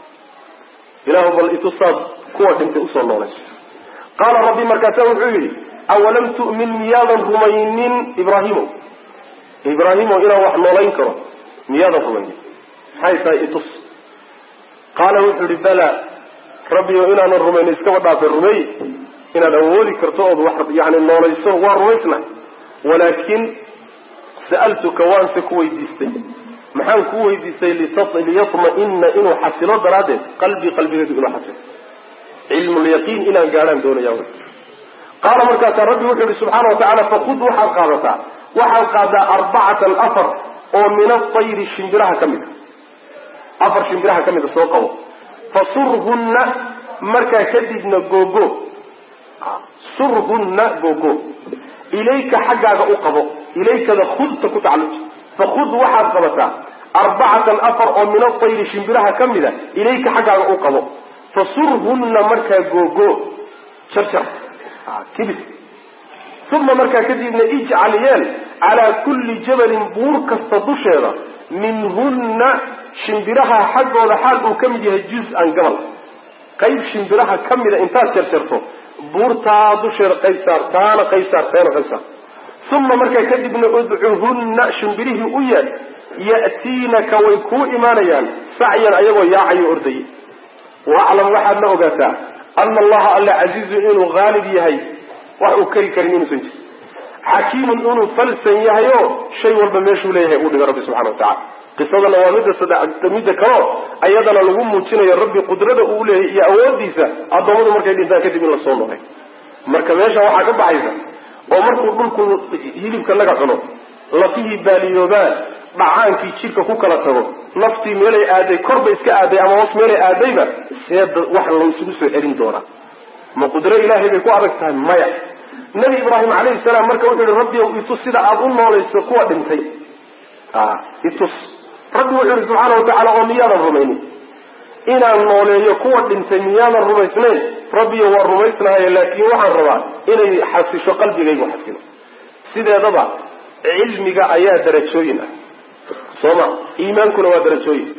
ilaahu bal itusaad kuwa dhintay usoo noolayso qaala rabbi markaasa wuxuu yidhi awalam tu'min miyaadan rumaynin ibraahimo ibraahimo inaan wax noolayn karo miyaadan rumaynin maxay tahay itus qaala wuxuu yihi bala rabbiyo inaanan rumaynin iskaba dhaafay rumeey inaad awoodi karto ood wax yani noolayso waa rumaysnahay walaakin sa'altuka waanse ku weydiistay maxaan ku weydiistay liyatma'ina inuu xasilo daraaddeed qalbii qalbigaydu inuu xasilo cilmulyaqiin inaan gaadhaan doonaya qaala markaasaa rabbi wuxuu yihi subxaana watacaala fakud waxaad qaadataa waxaad qaadaa arbacatan afar oo min atayri shimbiraha ka mid a afar shimbiraha ka mid a soo qabo fasurhunna markaa kadibna googo surhunna googo ilayka xaggaaga u qabo ilaykada khudta ku tacalluj fakhud waxaad qabataa arbacatan afar oo min atayri shimbiraha ka mid a ilayka xaggaaga u qabo fasurhunna markaa googo jarjar kibis uma markaa kadibna ijcal yeel calaa kulli jabalin buur kasta dusheeda minhunna shimbiraha xaggooda xaal uu ka mid yahay juz-an gabal qayb shimbiraha ka mida intaad jarjarto buurtaa dusheeda qayb saar taana qayb saar taana qayb saar uma markaa kadibna udcuhunna shimbirihii u yeedh ya'tiinaka way kuu imaanayaan sacyan ayagoo yaacayo ordaya waaclam waxaad la ogaataa ana allaha alla casiizun inuu haalib yahay wax uu kari karin inuusan jirin xakiimun inuu falsan yahay oo shay walba meeshuu leeyahay uu dhiga rabbi subxana watacala qisadana waa midda saddex midda kaleo ayadana lagu muujinayo rabbi qudrada uu leeyahay iyo awoodiisa addoommadu markay dhintaan kadib in la soo noqay marka meesha waxaa ka baxaysa oo markuu dhulku hilibka laga cuno lafihii baaliyoobaan dhacaankii jidhka ku kala tago naftii meelay aaday korba iska aaday ama hoos meelay aadayba seeda wax la isugu soo celin doonaa ma qudro ilaahay bay ku adag tahay maya nabi ibraahim calayhi salaam marka wuxuu yihi rabbi ow itus sida aada u noolayso kuwa dhintay itus rabbi wuxuu yihi subxaana watacaala oo miyaadan rumaynin inaan nooleeyo kuwa dhintay miyaadan rumaysnayn rabbiyo waa rumaysnahaye laakiin waxaan rabaa inay xasisho qalbigaygu xasilo sideedaba cilmiga ayaa darajooyin ah sooma iimaankuna waa darajooyin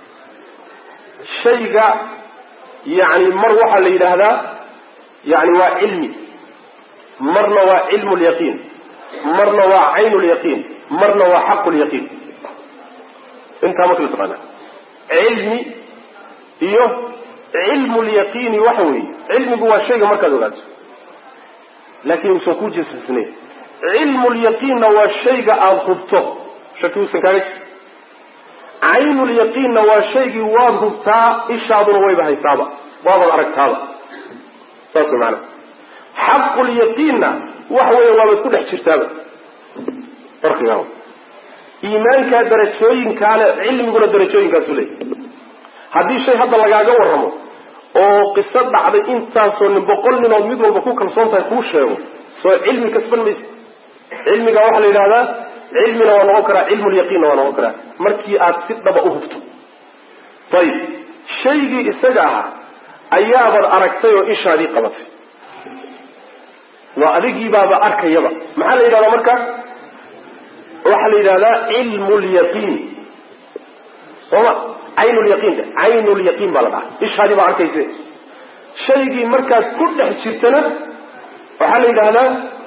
shayga yani mar waxaa la yidhaahdaa yani waa cilmi marna waa cilmu lyaqiin marna waa caynu lyaqiin marna waa xaqu lyaqiin intaa ma kala taqaana cilmi iyo cilmu lyaqiini waxa weeye cilmigu waa shayga markaad ogaato laakiin uusan ku jasisnayn cilmu lyaqiinna waa shayga aada hubto shaki uusan kaaga jir caynu lyaqiinna waa shaygii waad hubtaa ishaaduna wayba haysaaba waabaad aragtaaba saas way maana xaqu lyaqiinna waxa weeye waabaad ku dhex jirtaaba farqigaa iimaankaa darajooyinkaale cilmiguna darajooyinkaasu leeyahy haddii shay hadda lagaaga warramo oo qiso dhacday intaasoo nin boqol ninood mid walba ku kalsoon tahay kuu sheego soo cilmi kasban maysa cilmiga waxaa la yidhahdaa cilmina waa noqon karaa cilmu lyaqiinna waa noqon karaa markii aad si dhaba u hubto ayib shaygii isaga ahaa ayaabaad aragtay oo ishaadii qabatay waa adigiibaaba arkayaba maxaa la yidhahdaa marka waxaa la yidhahdaa cilmu lyaqiin sooma caynu lyaqiin caynu lyaqiin baa la dhahaa ishaadii baa arkayse shaygii markaad ku dhex jirtana waxaa la yidhahdaa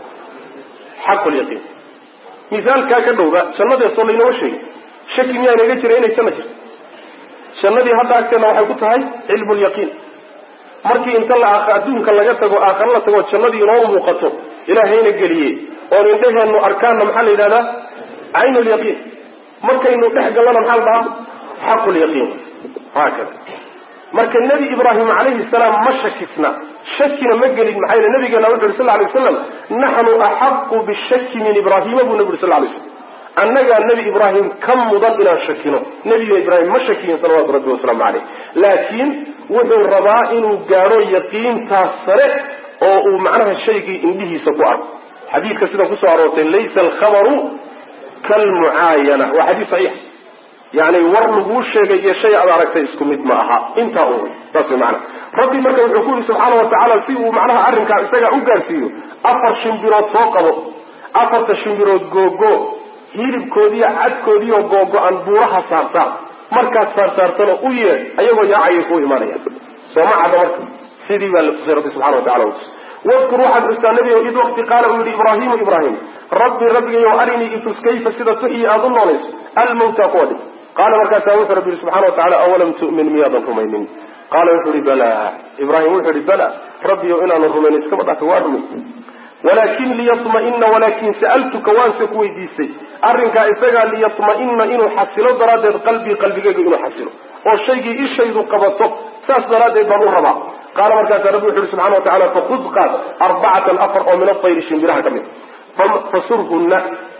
xaqu lyaqiin misaalkaa ka dhowba jannadeesoo laynoo sheegay shaki miyaa inaga jira inay janno jirto jannadii hadda agteena waxay ku tahay cilmu lyaqiin markii inta la adduunka laga tago aakhare la tago jannadii inoo muuqato ilaahayna geliyey oon indhaheennu arkaanna maxaa la yidhahdaa caynu lyaqiin markaynu dhex gallana maxaa la dhahaa xaqu lyaqiin haakada marka nebi ibraahim calayhi salaam ma shakisna shakina ma gelin maxaa yele nabigeena wuxu uri sal lay waslam naxnu axaqu bishaki min ibraahima buu nabi uri sal lay slam annagaa nebi ibraahim ka mudan inaan shakino nebiga ibraahim ma shakiyin salawatu rabbi wasalaamu caleyh laakiin wuxuu rabaa inuu gaadho yaqiintaas sare oo uu macnaha shaygii indhihiisa ku arko xadiidka sida kusoo aroortay laysa alkhabaru kalmucaayana waa xadiis saxiix yani war laguu sheegay iyo shay aad aragtay isku mid ma aha intaa un saas way macana rabbi marka wuxuu ku yidhi subxaana watacaala si uu macnaha arrinkaa isaga u gaarsiiyo afar shimbirood soo qabo afarta shimbirood googo hilibkoodiiyo cadkoodiiyo googo-an buuraha saarsaar markaad saarsaartana u yeedh ayagoo yaacayay kuu imaanayaan sooma cadda marka sidii baa la tusay rabbi subxana watacala utus wadkur waxaad xustaa nebigo id waqti qaala uu yihi ibraahimu ibraahim rabbi rabbigayo arinii itus kayfa sida tuxyi aada u noolayso almawta kuwa dhig qaala markaasaa wuxuu rabbi yihi subxana watacala awalam tu'min miyaadan rumaynin qaala wuxuu ihi bala ibraahim wuxuu ihi bala rabbiyo inaanu rumaynin iskaba dhaafay waa rumay walakin liyatma'ina walakin sa'altuka waanse ku weydiistay arrinkaa isagaa liyatma'ina inuu xasilo daraaddeed qalbii qalbigeyga inuu xasilo oo shaygii ishaydu qabato saas daraaddeed baan u rabaa qaala markaasaa rabbi wuxu uhi subxana watacala fakud qaad arbacatan afar oo min atayri shimbiraha ka mid fasurhunna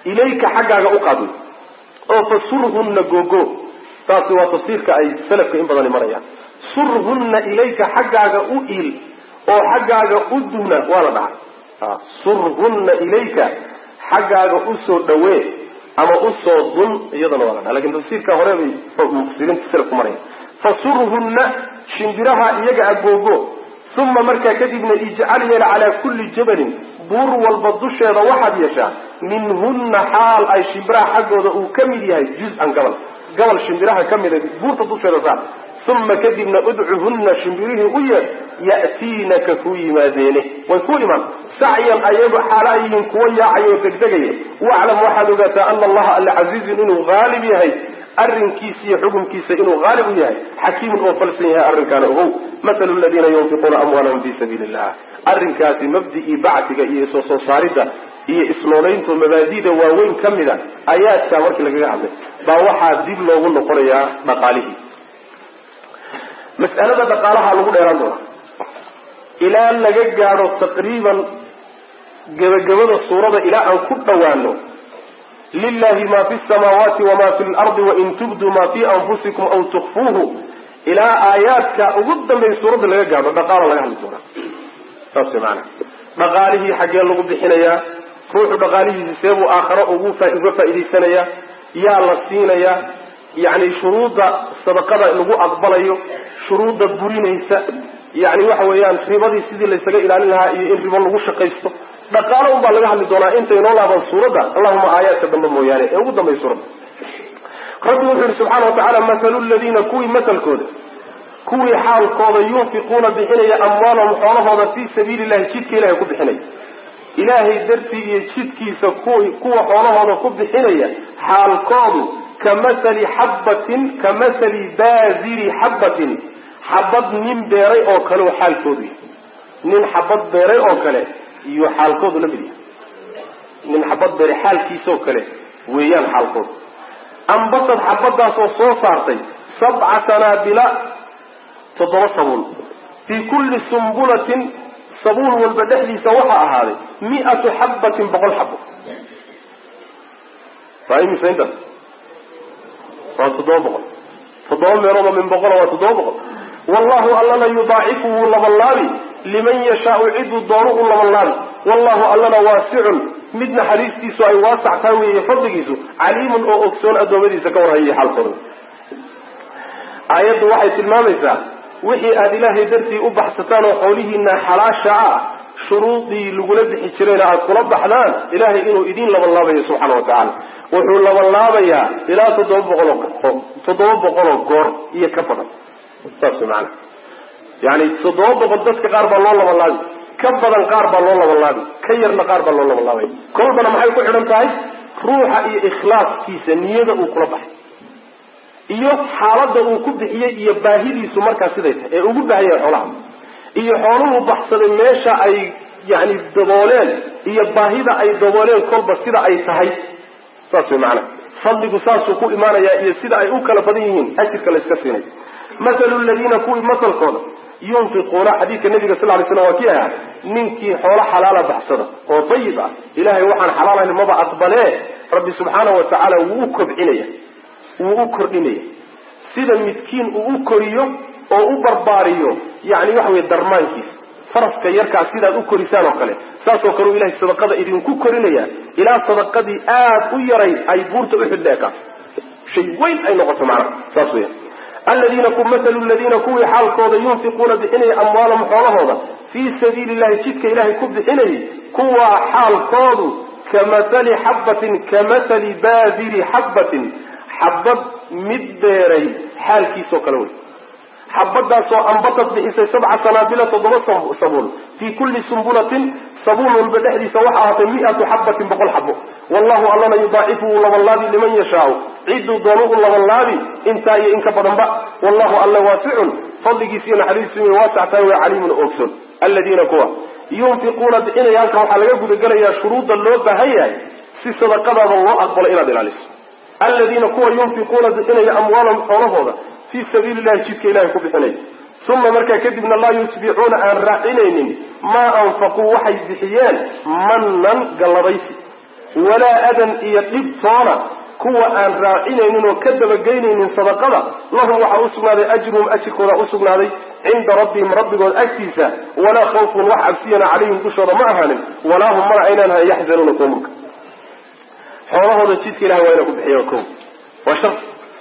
ilayka xaggaaga u qaado oo fasurhunna gogo taasi waa tafsiirka ay salafka in badan marayaan surhunna ilayka xaggaaga u il oo xaggaaga u duna waa la dhaca surhunna ilayka xaggaaga u soo dhawee ama u soo dun iyadana waa la dhaca lakin tafsiirka hore bay mufasiriinta salafku marayaan fasurhunna shimbiraha iyaga agogo uma markaa kadibna ijcal yeela calaa kulli jabalin buur walba dusheeda waxaad yeeshaa minhunna xaal ay shimbiraha xaggooda uu ka mid yahay juz-an gabal gabal shimbiraha ka mida buurta dusheeda saar uma kadibna udcuhunna shimbirihii u yeer ya'tiinaka ku yimaadeene way ku imaan sacyan ayagu xaala ay yihiin kuwa yaacaya oo degdegaya waclam waxaad ogaataa ana allaha alla casiizun inuu haalib yahay arrinkiisa iyo xukunkiisa inuu haalib u yahay xakiimun oo falsan yahay arrinkaana ogow mathalu aladiina yunfiquuna amwaalahum fi sabiili illah arrinkaasi mabdicii bacsiga iyo isoo soo saaridda iyo isnoolayntu mabaadida waaweyn ka mida aayaadkaa markii lagaga hadlay baa waxaa dib loogu noqonayaa dhaqaalihii mas'alada dhaqaalaha lagu dheeraan doonaa ilaa laga gaadho taqriiban gebagabada suurada ilaa aan ku dhowaano lilahi ma fi samaawaati wama fi lardi wain tubduu ma fi anfusikum aw tukfuuhu ilaa aayaadka ugu dambeeya suuradda laga gaadho dhaqaala laga hadli doonaa saas maana dhaqaalihii xaggee lagu bixinayaa ruuxu dhaqaalihiisi seebuu aakharo ugu uga faa'idaysanayaa yaa la siinayaa yani shuruudda sadaqada lagu aqbalayo shuruudda burinaysa yani waxa weeyaan ribadii sidii laysaga ilaalin lahaa iyo in ribo lagu shaqaysto dhaqaalo un baa laga hadli doonaa intay noo laaban suuradda allahuma aayaadka dambe mooyaane ee ugu dambay suuradda rabbi wuxuu yihi subxaana watacaala mathalu ladiina kuwii matalkooda kuwii xaalkooda yunfiquuna bixinaya amwaalahum xoolahooda fii sabiili llahi jidka ilahay ku bixinaya ilaahay dartii iyo jidkiisa kuwa xoolahooda ku bixinaya xaalkoodu kamathali xabbatin kamathali baaziri xabbatin xabad nin beeray oo kale oo xaalkoodu yahay nin xabad beeray oo kale iyo xaalkoodu la mid yahay nin xabad beeray xaalkiisoo kale weeyaan xaalkoodu ambasad xabadaasoo soo saartay sabca sanaabila toddoba sabuul fii kulli sumbulatin sabuul walba dhexdiisa waxaa ahaaday mi'atu xabbatin boqol xabo waa imisa intaas waa toddoba boqol toddoba meelood oo min boqola waa toddoba boqol wallahu allana yudaacifu wuu labanlaabi liman yashaau ciduu doonu u labanlaabi wallahu allana waasicun mid naxariistiisu ay waasac tahay weeye fadligiisu caliimun oo ogsoon addoommadiisa ka warhayay xaalkooda aayaddu waxay tilmaamaysaa wixii aada ilaahay dartii u baxsataan oo xoolihiina xalaasha ah shuruudii lagula bixi jirayna aada kula baxdaan ilaahay inuu idiin labanlaabayo subxaana watacaala wuxuu labanlaabayaa ilaa toddoba boqoloo toddoba boqoloo goor iyo ka badan saas maana yani toddoba boqol dadka qaar baa loo labanlaabi ka badan qaar baa loo labanlaabi ka yarna qaar baa loo labanlaabay kolbana maxay ku xidhan tahay ruuxa iyo ikhlaaskiisa niyada uu kula baxay iyo xaaladda uu ku bixiyey iyo baahidiisu markaa siday tahay ee ugu baahaya xoolaha iyo xooluhu baxsaday meesha ay yani dabooleen iyo baahida ay dabooleen kolba sida ay tahay saas way macana fadligu saasuu ku imaanayaa iyo sida ay u kala badan yihiin ajirka la iska siinay mathalu ladiina kuwii masalkooda yunfiquuna xadiidka nabiga sal lay slam waa kii ahaa ninkii xoolo xalaala baxsada oo dayib ah ilahay waxaan xalaalayn maba aqbalee rabbi subxaanahu watacaala wuu u kobcinaya wuu u kordhinaya sida midkiin uu u koriyo oo u barbaariyo yani waxa weye darmaankiisa faraska yarkaa sidaad u korisaan oo kale saasoo kale u ilahay sadaqada idinku korinaya ilaa sadaqadii aad u yarayd ay buurta uxud leekaas shay weyn ay noqoto macnaha saas weya aladiina ku mathalu ladiina kuwii xaalkooda yunfiquuna bixinaya amwaalahum xoolahooda fii sabiili llahi jidka ilahay ku bixinayay kuwaa xaalkoodu kamathali xabbatin kamathali baadiri xabbatin xabad mid beeray xaalkiisoo kale wey xabadaasoo ambatad bixisay sabca sanaabila toddoba sabuul fii kulli sumbulatin sabuul walba dhexdiisa waxa ahaatay mi'atu xabbatin boqol xabo wallahu allana yudaacifu wuu labanlaabi liman yashaau ciduu doonu u labanlaabi intaa iyo in ka badanba wallahu alla waasicun fadligiis iyo naxariistiisu way waasac tahay way caliimun ogson aladiina kuwa yunfiquuna bixinaya halkan waxaa laga gudagelayaa shuruudda loo baahan yahay si sadaqadaada loo aqbalo inaad ilaaliso aladiina kuwa yunfiquuna bixinaya amwaalahum xoolahooda fii sabiili llahi jidka ilahay ku bixinaya uma markaa kadibna laa yutbicuuna aan raacinaynin maa anfaquu waxay bixiyeen mannan gallabaysi ولا أذن يقلب طانا كوا أن راعينين وكذب جينين صدقة لهم وحأسقنا ذي أجرهم أشك ولا أسقنا ذي عند ربهم ربهم الأكتسة ولا خوف وحبسينا عليهم بشر معهن ولا هم مرعينها يحزنون كمك حوله هذا الشيء كله وينكم بحياكم وشرط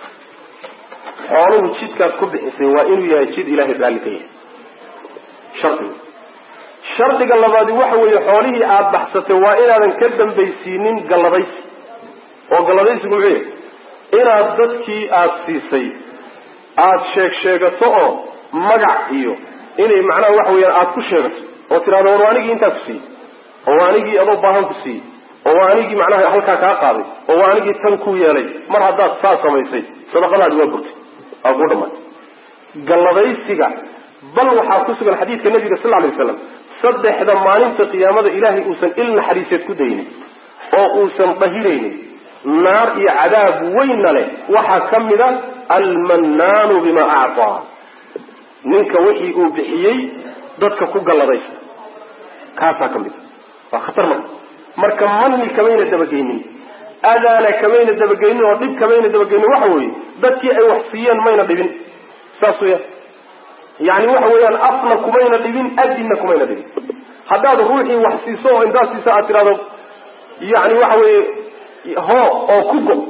حوله الشيء كله بحسن وإنه يشيد إله ذلك شرط شرط قال الله وحوي حوله آب بحثته وإن كذب بيسينين قال بيس وقال بيس يقول إيه إن أدتك آسيسي آد شيك شيكته مقع إيو إنه معناه وحوي آد كشيكت وترى دوروانيك إنت كسي ووانيك أبو باهم كسي ووانيك معناه أهلك كاقاضي ووانيك تنكو يالي مرحبات ساسا ميسي صدق الله جوابك أقول ما قال بيسك بل وحاكسك الحديث كالنبي صلى الله عليه وسلم صدح ضمانين في قيامة إلهي أوسن إلنا حديثة كدين أو أوسن طهيرين نار عذاب وين له وحكم ذا المنان بما أعطى منك وحي أوبحيي ضدك كوغا لديس كاسا كم ذا فخطر من مركم مني كمين الدبقيني أذانا كمين الدبقيني وطيب كمين الدبقيني وحوي ضدك أي وحسيا مين الدبين ساسويا يعني وحويان أصلا كمين الدبين أدينا كمين الدبين هذا روحي وحسيسوه إن داسي ساعة ترادو يعني وحوي هو أو كوكو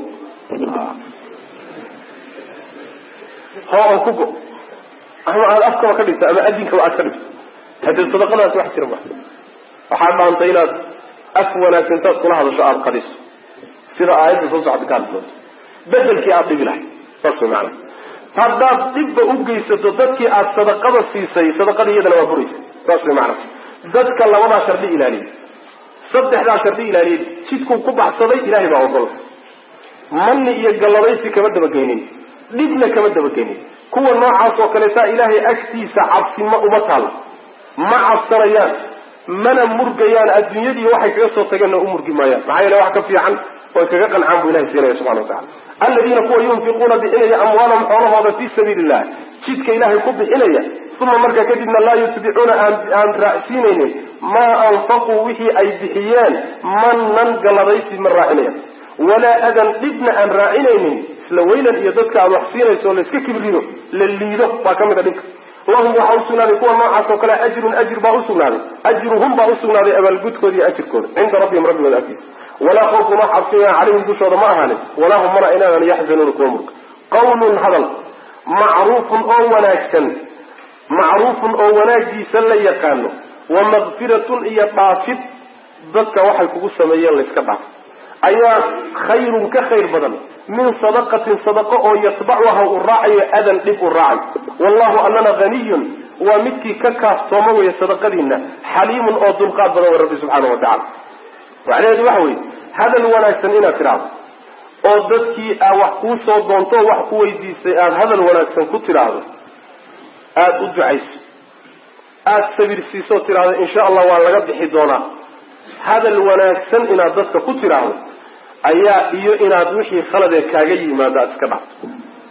هو أو كوكو أنا الأفكار وكذا أما أدينك وأكذب هذه الصدقة لا تحكي ربها وحابة أن تينات أفولا كنتات كلها هذا شعار قديس سيرا آيات صوصة عبدكار بدل كي أعطي بلاح فصل معنا هذا طب أوجي صدقتك الصدقة السيسي صدقة هي دلوا بريس فصل معنا ذاتك الله وضع شرطي إلهي صدح ذا شرطي إلهي شيتكم قبع صدي إلهي بعوضل من يقلبيسي كمدة بكينين لبنا كمدة بكينين كو النوع وكالساء إلهي أكتيس عبسي ما أمتال مع السريان من مرقيان الدنيا دي واحد يصوت تجنى أمور جمايا معايا لو حكى في عن ويكجقن عن إله سيرة سبحانه وتعالى الذين كوا ينفقون بإليه أموالهم حولهم هذا في سبيل الله شيتك إلهي قب إليه ثم مركا كدبنا لا يتبعون عن رأسينهم ما أنفقوا وحي أي بحيان من ننقل ريس من راعنين ولا أذن ابن أن راعنين سلوينا يددك أو حسين يسول اسكك بلينه للليده وكما ذلك وهم وحوصنا لكوا ما عصوك لا أجر أجر باوصنا أجرهم باوصنا لأبا القدك ذي أجركم عند ربهم ربهم الأكيس ولا خوف ما حفظنا عليهم بشر معهن ولا هم مرأينا أن يحزنون لكم قول هذا معروف أو وناكسا معروف أو وناجي سلا يقانو ومغفرة إيا طافت ذاتك وحي كبسة ميال لسكبع أي خير كخير بدل من صدقة صدقة أو يتبعها الراعي أذن لك الراعي والله أننا غني ومتك ككاف صموي صدقتنا حليم أو ذلقات بدل ربي سبحانه وتعالى وعلى هذا وحوي هذا الوناكسن إنا تراب أو ذاتك أوحكو صدونتو وحكو يديسي هذا الوناكسن كتراب aad u ducayso aad sabirsiiso tiraado insha Allah waa laga bixi doonaa hadal wanaagsan inaad dadka ku tiraado ayaa iyo inaad wixii khalad ee kaaga yimaado iska dhacdo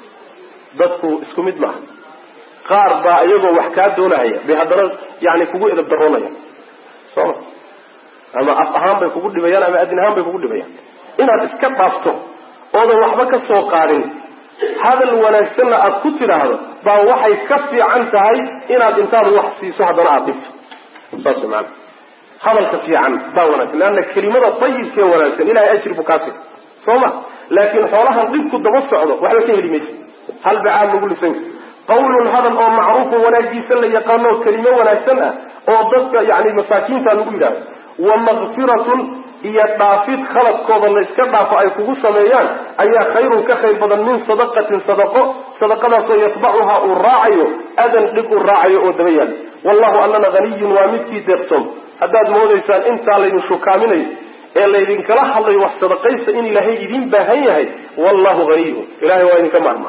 dadku isku mid maaha qaar baa iyagoo wax ka doonaya bay hadana yaani kugu idab daroonaya soo ama af ahaan bay kugu dhibayaan ama adin ahaan bay kugu dhibayaan inaad iska dhaafto oo waxba ka soo qaarin هذا الوناكسن أتكتر هذا فوحي كفي عن تهي إن الإنسان وحسي صحبا عاطف صلى معنا هذا الكفي عن فوناكسن لأن الكلمة الطيب كي وناكسن إلا يأشرف كافي صوما لكن حولها نضيف كده مصعده وحنا كيه لميش هل بعال نقول سنك قول هذا أو معروف وناجي سنة يقانه كلمة وناكسن أو ضد يعني مساكين تنقول ده ومغفرة هي ضافيت خلق كوضا لإسكبع فأيكوه سميان أي خير كخير بدل من صدقة صدقة صدقة سيطبعها الراعي أذن لك الراعي أدريا والله أننا غني ومتي دبتم هذا الموضوع يسأل انت علينا شو كامني إلا إذن كلاح الله وحصدقيس إن إلهي إذن بهيه والله غني إلهي وإن كمارما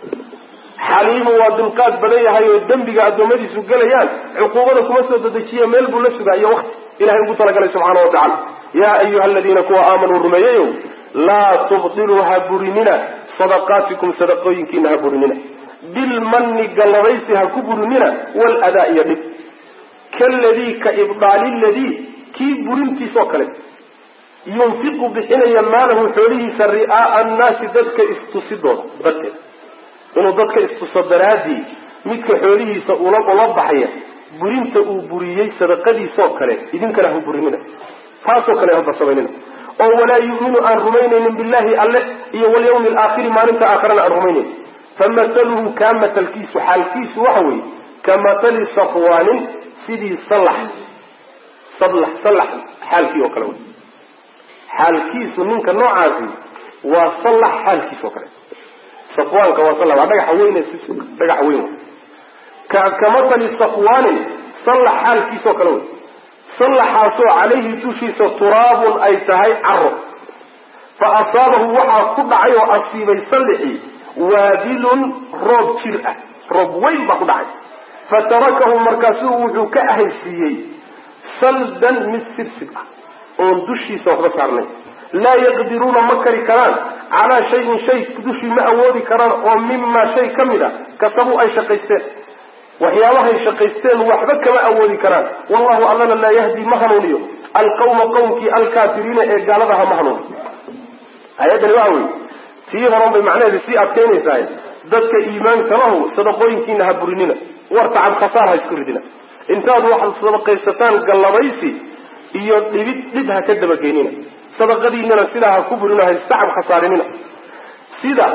حليم ودلقات بديها يودن بقى الدومدي سجليان عقوبتكم أسود دكية ملبو لسبع أي وقت إلهي قلت لك سبحانه وتعالى يا أيها الذين كوا آمنوا الرميين لا تبطلوا هبرننا صدقاتكم صدقوين كنا هبرننا بالمن قلبيسها كبرننا والأداء يدك كالذي كإبطال الذي كي برنتي سوكلت yunfiqu bixinaya maalahu xoolihiisa ri'aa'a annaasi dadka istusidooda darteed inuu dadka istuso daraadii midka xoolihiisa ula ula baxaya burinta uu buriyey sadaqadiisoo kale idinkana ha burinina taasoo kale haba samaynina oo walaa yu'minu aan rumaynaynin billahi alle iyo walyawmi alaakhiri maalinta aakharana aan rumaynayn famasaluhu kaa matalkiisu xaalkiisu waxa weeye kamatali safwaanin sidii salax salax salax xaalkii oo kale wey xaalkiisu ninka noocaasi waa salax xaalkiis oo kale safwaanka waa salax waa dhagaxa weyne dhagaxa weyn ka kamatali safwaanin salax xaalkiis oo kale wey salaxaasoo calayhi dushiisa turaabun ay tahay caro fa asaabahu waxaa ku dhacay oo asiibay salixii waabilun roob jir ah roob weyn baa ku dhacay fatarakahu markaasuu wuxuu ka ahaysiiyey saldan mid sibsib ah oon dushiisa waxba saarnay laa yaqdiruuna ma kari karaan calaa shayin shay dushii ma awoodi karaan oo mimaa shay ka mid a kasabuu ay shaqaysteen waxyaabahay shaqaysteen waxba kama awoodi karaan wallahu allana laa yahdi ma hanuuniyo alqawma qawmkii alkaafiriina ee gaaladaha ma hanuuniyo ayaddani waxa weye tii horan bay macnaheeda sii adkaynaysaa dadka iimaanka lahu sadaqooyinkiina ha burinina war tacab khasaar ha isku ridina intaad waxaad sadaqaysataan gallabaysi iyo dhibid dhib ha ka dabageenina sadaqadiinana sidaa ha ku burina ha tacab khasaarinina sida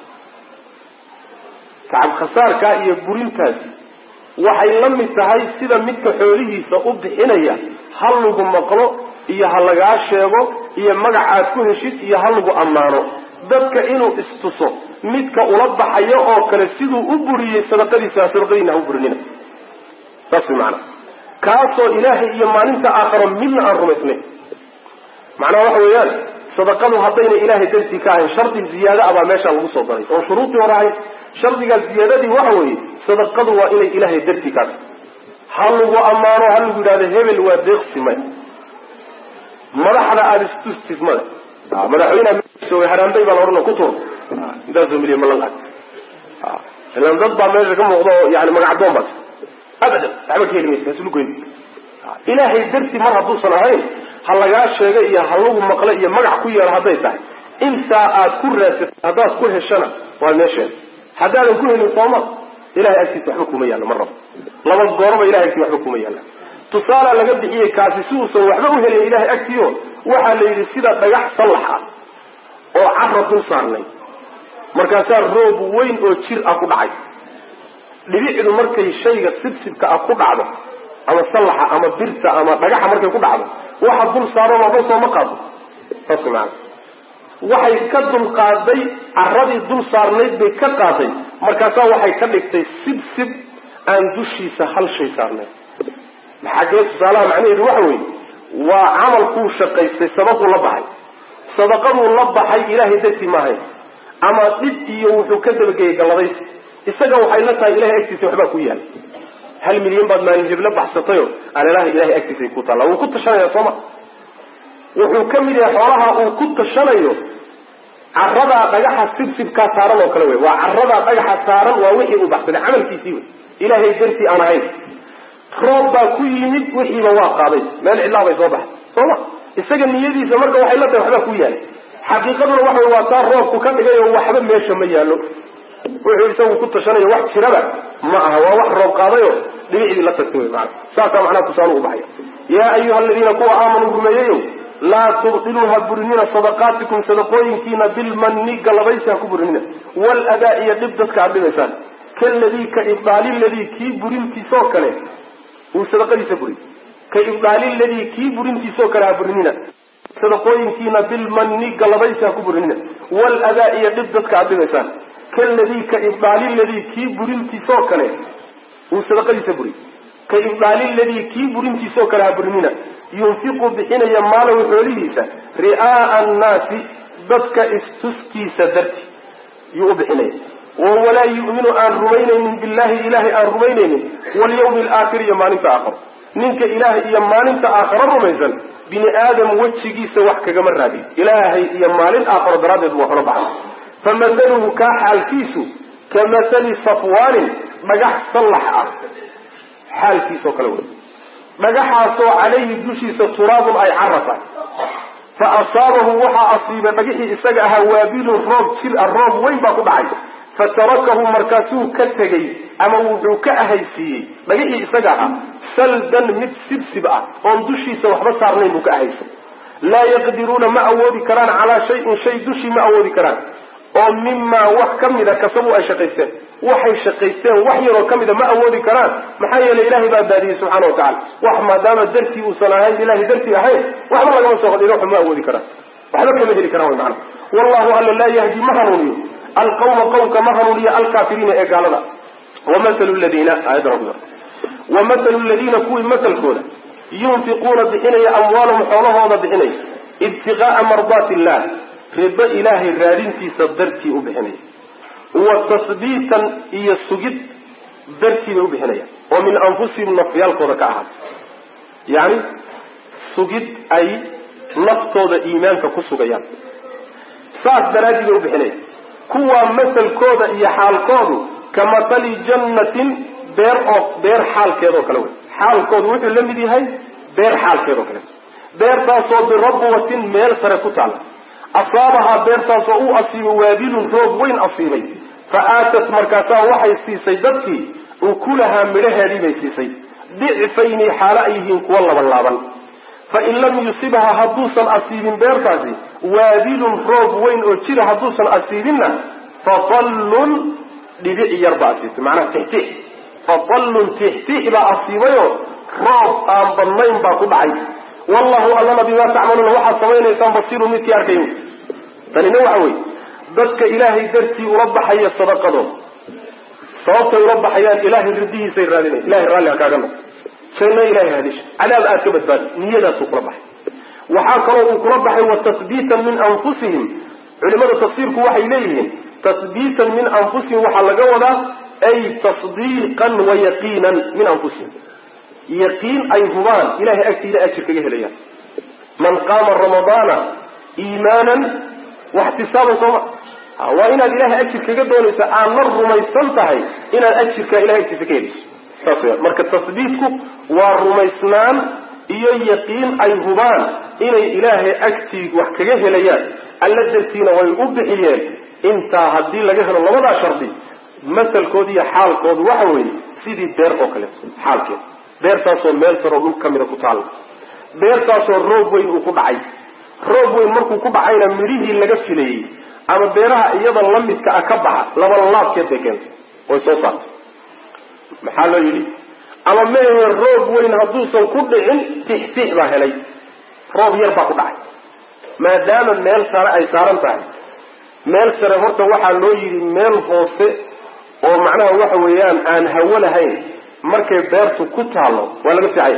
tacab khasaarkaa iyo burintaasi waxay la mid tahay sida midka xoolihiisa u bixinaya ha lagu maqlo iyo ha lagaa sheego iyo magac aad ku heshid iyo ha lagu ammaano dadka inuu istuso midka ula baxayo oo kale siduu u buriyey sadaqadiisa sadaqadiina ha u burinina saas way macnaa kaasoo ilaahay iyo maalinta aakharo midna aan rumaysnayn macnaha waxa weeyaan sadaqadu haddayna ilaahay dartii ka ahayn shardi ziyaada abaa meeshaa lagu soo daray oo shuruudii hore ahayd shardigaa ziyaadadii waxa weeye sadaqadu waa inay ilaahay dartii ka tahay ha lagu ammaano ha lagu yidhahdo hebel waa deeqsi maya madaxda aada istustis male madaxweyneha haraanday baa la odhana ku tuur intaasoo miliyan ma lan ilan dad baa meesha ka muuqda oo yani magacdoon baa abadan waxba ka heli maysa haslugoyn ilaahay dartii mar hadduusan ahayn ha lagaa sheega iyo ha lagu maqle iyo magac ku yeelo hadday tahay intaa aad ku raasatay haddaad ku heshana waa meesheeda haddaadan ku helin sooma ilahay agtiisa waxba kuma yaalla mar rabo laba gooraba ilahay agtii waxba kuma yaalla tusaalaa laga bixiyey kaasi si uusan waxba u helin ilahay agtiio waxaa la yidhi sida dhagax sallax ah oo carra dul saarnay markaasaa roob weyn oo jir ah ku dhacay dhibicdu markay shayga sibsibka ah ku dhacdo ama sallaxa ama birta ama dhagaxa markay ku dhacdo waxa dul saaran oo dhan soo ma qaado saas maana waxay ka dul qaaday carradii dul saarnayd bay ka qaaday markaasaa waxay ka dhigtay sibsib aan dushiisa hal shay saarnayn maxaa kale tusaalaha macnaheedu waxa weeye waa camalkuu shaqaystay sababuu la baxay sadaqaduu la baxay ilaahay dartii maahayn ama dhib iyo wuxuu ka dabageeyey galladaysi isaga waxay la tahay ilahay agtiisa waxbaa ku yaala hal milyan baad maalin heblo baxsatayo alalaha ilahay agtiisay ku taallaa wuu ku tashanaya sooma wuxuu ka mid yahay xoolaha uu ku tashanayo carradaa dhagaxa sibsibkaa saaran oo kale wey waa carradaa dhagaxa saaran waa wixii uu baxsaday camalkiisii wey ilaahay dartii aan ahayn roob baa ku yimid wixiiba waa qaaday meel cidlaa bay soo baxay sooma isaga niyadiisa marka waxay la tahay waxbaa ku yaala xaqiiqaduna waxa waa taa roobku ka dhigay oo waxba meesha ma yaallo wuxuu isagu ku tashanayo wax jiraba ma aha waa wax roob qaadayo dhibicdii la tagtay wey maana saasaa macnaha tusaale u baxaya yaa ayuha aladiina kuwa aamanuu rumeeyeyo laa tubtiluu ha burinina sadaqaatikum sadaqooyinkiina bilmanni gallabaysi ha ku burinina waaladaa iyo dhib dadka aad dhibaysaan kaladii ka ibdaali ladii kii burintiisoo kale uu sadaqadiisa buriy ka ibdaali ladii kii burintiisoo kale ha burinina sadaqooyinkiina bilmanni gallabaysi ha ku burinina waaladaa iyo dhib dadka aad dhibaysaan kaladii ka ibdaali ladii kii burintiisoo kale uu sadaqadiisa buriy ka ibdaali ladii kii burintiisoo kale ha burinina yunfiqu bixinaya maalahu xoolihiisa ri'aa'a annaasi dadka istuskiisa darti yuu u bixinaya oo walaa yu'minu aan rumaynaynin billahi ilaahay aan rumaynaynin walyawmi alaakhiri iyo maalinta aakharo ninka ilaahay iyo maalinta aakharo rumaysan bini aadam wejigiisa wax kagama raadiyo ilaahay iyo maalin aakharo daraaddeed buu kala baxay famasaluhu kaa xaalkiisu kamasali safwaanin dhagax sallax ah xaalkiisoo kale wey dhagaxaasoo calayhi dushiisa turaabun ay carra tahay فأصابه وحى أصيب بقيه إساقها وابيل الروب شل الروب وين باكو دعي فتركه مركاسوه كالتغي أما وحوك أهيسي بقيه إساقها سلدا مد سبسبا وندوشي سوحبا صارنين بك أهيسي لا يقدرون ما أودي كران على شيء شيء دوشي ما أودي كران ومما وحكم إذا كسبوا أي شقيستين وحي شقيستين وحي ركم إذا ما أودي كران محايا لإله بأداريه سبحانه وتعالى وحما دام درتي وصلاهين إله درتي أحيان وحما الله سوغل إله ما أودي كران وحلك مهدي كران معنا والله ألا لا يهدي مهروني القوم قوك مهروني الكافرين إقالنا ومثل الذين أدربنا ومثل الذين كوي مثل كولا ينفقون بحني أموالهم حولهم بحني ابتغاء مرضات الله رضا إلهي الرارين في صدرتي أبحني وتصديقا إيا السجد درتي أبحني ومن أنفسهم نفيال قرك أحد يعني سجد أي نفطه إيمانك كسجيان ساعة دراتي أبحني كوا مثل كودا إيا حال كودو كمثل جنة بير أو بير حال كيدو كلوي حال كود وحي لم دي هاي بير حال كيدو كلوي بير تاسو بربوة ميل سركوتال أصابها بير تاسو أو أصيب وابيل روب وين أصيبي فآتت مركزها وحي سيسي دبكي وكلها ملها لي سيسي ضعفين حالئهم والله بالله فإن لم يصيبها هدوسا أصيب بير تاسي وابيل روب وين أتشير هدوسا أصيبنا فظل لبيع يربع سيسي معناه تحتيه فظل تحتيه إلى أصيبيه روب آم ضمين باقو بعيد والله أعلم بما تعملون وحد صوين إنسان بصير مثل أركين فلنوعوي ذلك إلهي درتي ورب حي الصدقة صوت يرب حيان إلهي رديه سير رالين إلهي رالي أكاغنا سيرنا إلهي هذيش على الآكبت بال نيلا سوق ربح وحاكروا ربح وتثبيتا من أنفسهم علماء التفسير كوحي إليهم تثبيتا من أنفسهم وحلقوا ذا أي تصديقا ويقينا من أنفسهم يقين أي همان إلهي أكتي لا أشرك إليه من قام رمضان إيمانا واحتسابا صوما وإن الإله أشرك جدا وليس أمر ما يستنتهي إن الأشرك إله أكتفكير مركز تصديقك والرميسنان إيه يقين أي همان إن الإله أكتي وحكيه ليان الذين ويؤبح إليان انت هدي لجهل الله وضع شرطي مثل كودي حال كود وحوي سيدي دير أوكلس حال كده beertaasoo meel saro dhul ka mida ku taalla beertaasoo roob weyn uu ku dhacay roob weyn markuu ku dhacayna midhihii laga filayey ama beeraha iyada la midka ah ka baxa laba laabkeed bay keentay way soo saartay maxaa loo yidhi ama meehe roob weyn hadduusan ku dhicin tixtix baa helay roob yar baa ku dhacay maadaama meel sare ay saaran tahay meel sare horta waxaa loo yidhi meel hoose oo macnaha waxa weeyaan aan hawo lahayn markay beertu ku taalo waa laga fiicay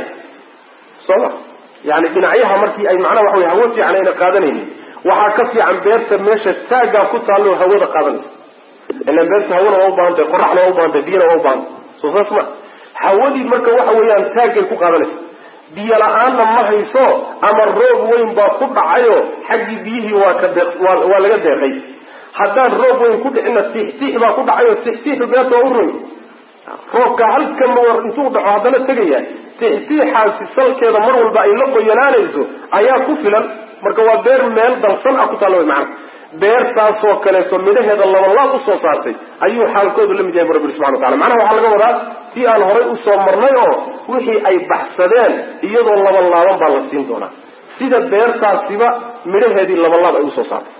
soo yaani dhinacyaha markii ay macna wax way hawo fiican ay qaadanayeen waxa ka fiican beerta meesha taaga ku taalo hawada qaadanaysa ila beerta hawada oo baanta qorraxna oo baanta biyo oo baanta soo saasma hawadii marka waxa weeyaan taagay ku qaadanaysa biyo la'aan ma hayso ama roob weyn baa ku dhacayo xaggi biyihii waa ka waa laga deeqay haddaan roob weyn ku dhicina tixtix baa ku dhacayo tixtix beerta oo roog roobka halka mar intuu dhaco hadana tagaya tixtixaasi salkeeda mar walba ay la qoyanaanayso ayaa ku filan marka waa beer meel dalsan ah ku taalo macna beertaas oo kale soo midaheeda laba laab u soo saartay ayuu xaalkoodu la mid yahay rabbi subhanahu wa ta'ala macna waxa laga wadaa si aan horay u soo marnay oo wixii ay baxsadeen iyadoo laba laaban baa la siin doonaa sida beertaasiba midaheedii laba laab ay u soo saartay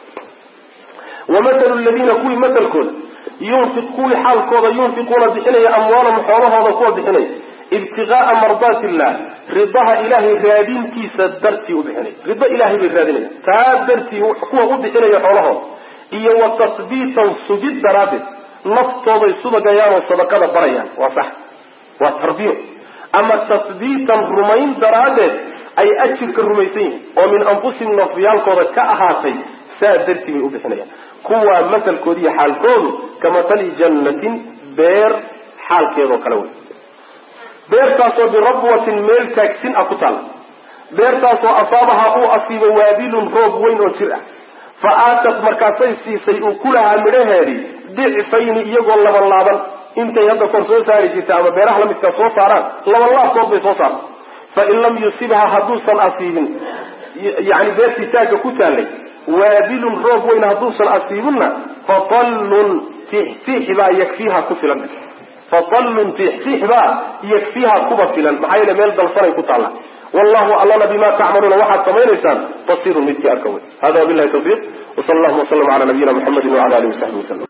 ومثل الذين كل مثل كل ينفق كل حال كوضا ينفقون بحنية أموالهم حولها وضكوة بحنية ابتغاء مرضات الله رضاها إلهي رادين كيسا درتي وبحنية رضا إلهي بالرادين تادرتي وحكوة بحنية حولها إيا وتصبيتا سجد درابط نفطوضي صدق يان وصدقاء بريان وصح وتربيه أما تصبيتا رمين درابط أي أجلك الرميسين ومن أنفسهم نفيال كوضا كأهاتي سادرتي وبحنية كوا مثل كودي حال كود كمثل جنة بير حال كيدو كلوي بير تاسو بربوة ميل تاكسين أكتال بير تاسو أصابها أو أصيب وابيل روب وين وشرع فآتت مركاسي سيسي كلها مرهاري ضعفين يقول لما اللابا انت يبقى كورسو ساري جيتا أما بيرح لم يتكسو سارا لما الله صوب بيسو سارا فإن لم يصيبها حدوثا أصيب يعني بيت تاجا كتالي وابل روب وين هدوسا أصيبنا فطل تحتيح با يكفيها كفلا فطل تحتيح با يكفيها كفلا محايلة ميل دلفري كتالا والله أعلم بما تعملون واحد كمان إنسان بصير مثل أكوي. هذا بالله توفيق وصلى الله وسلم على نبينا محمد وعلى آله وصحبه وسلم.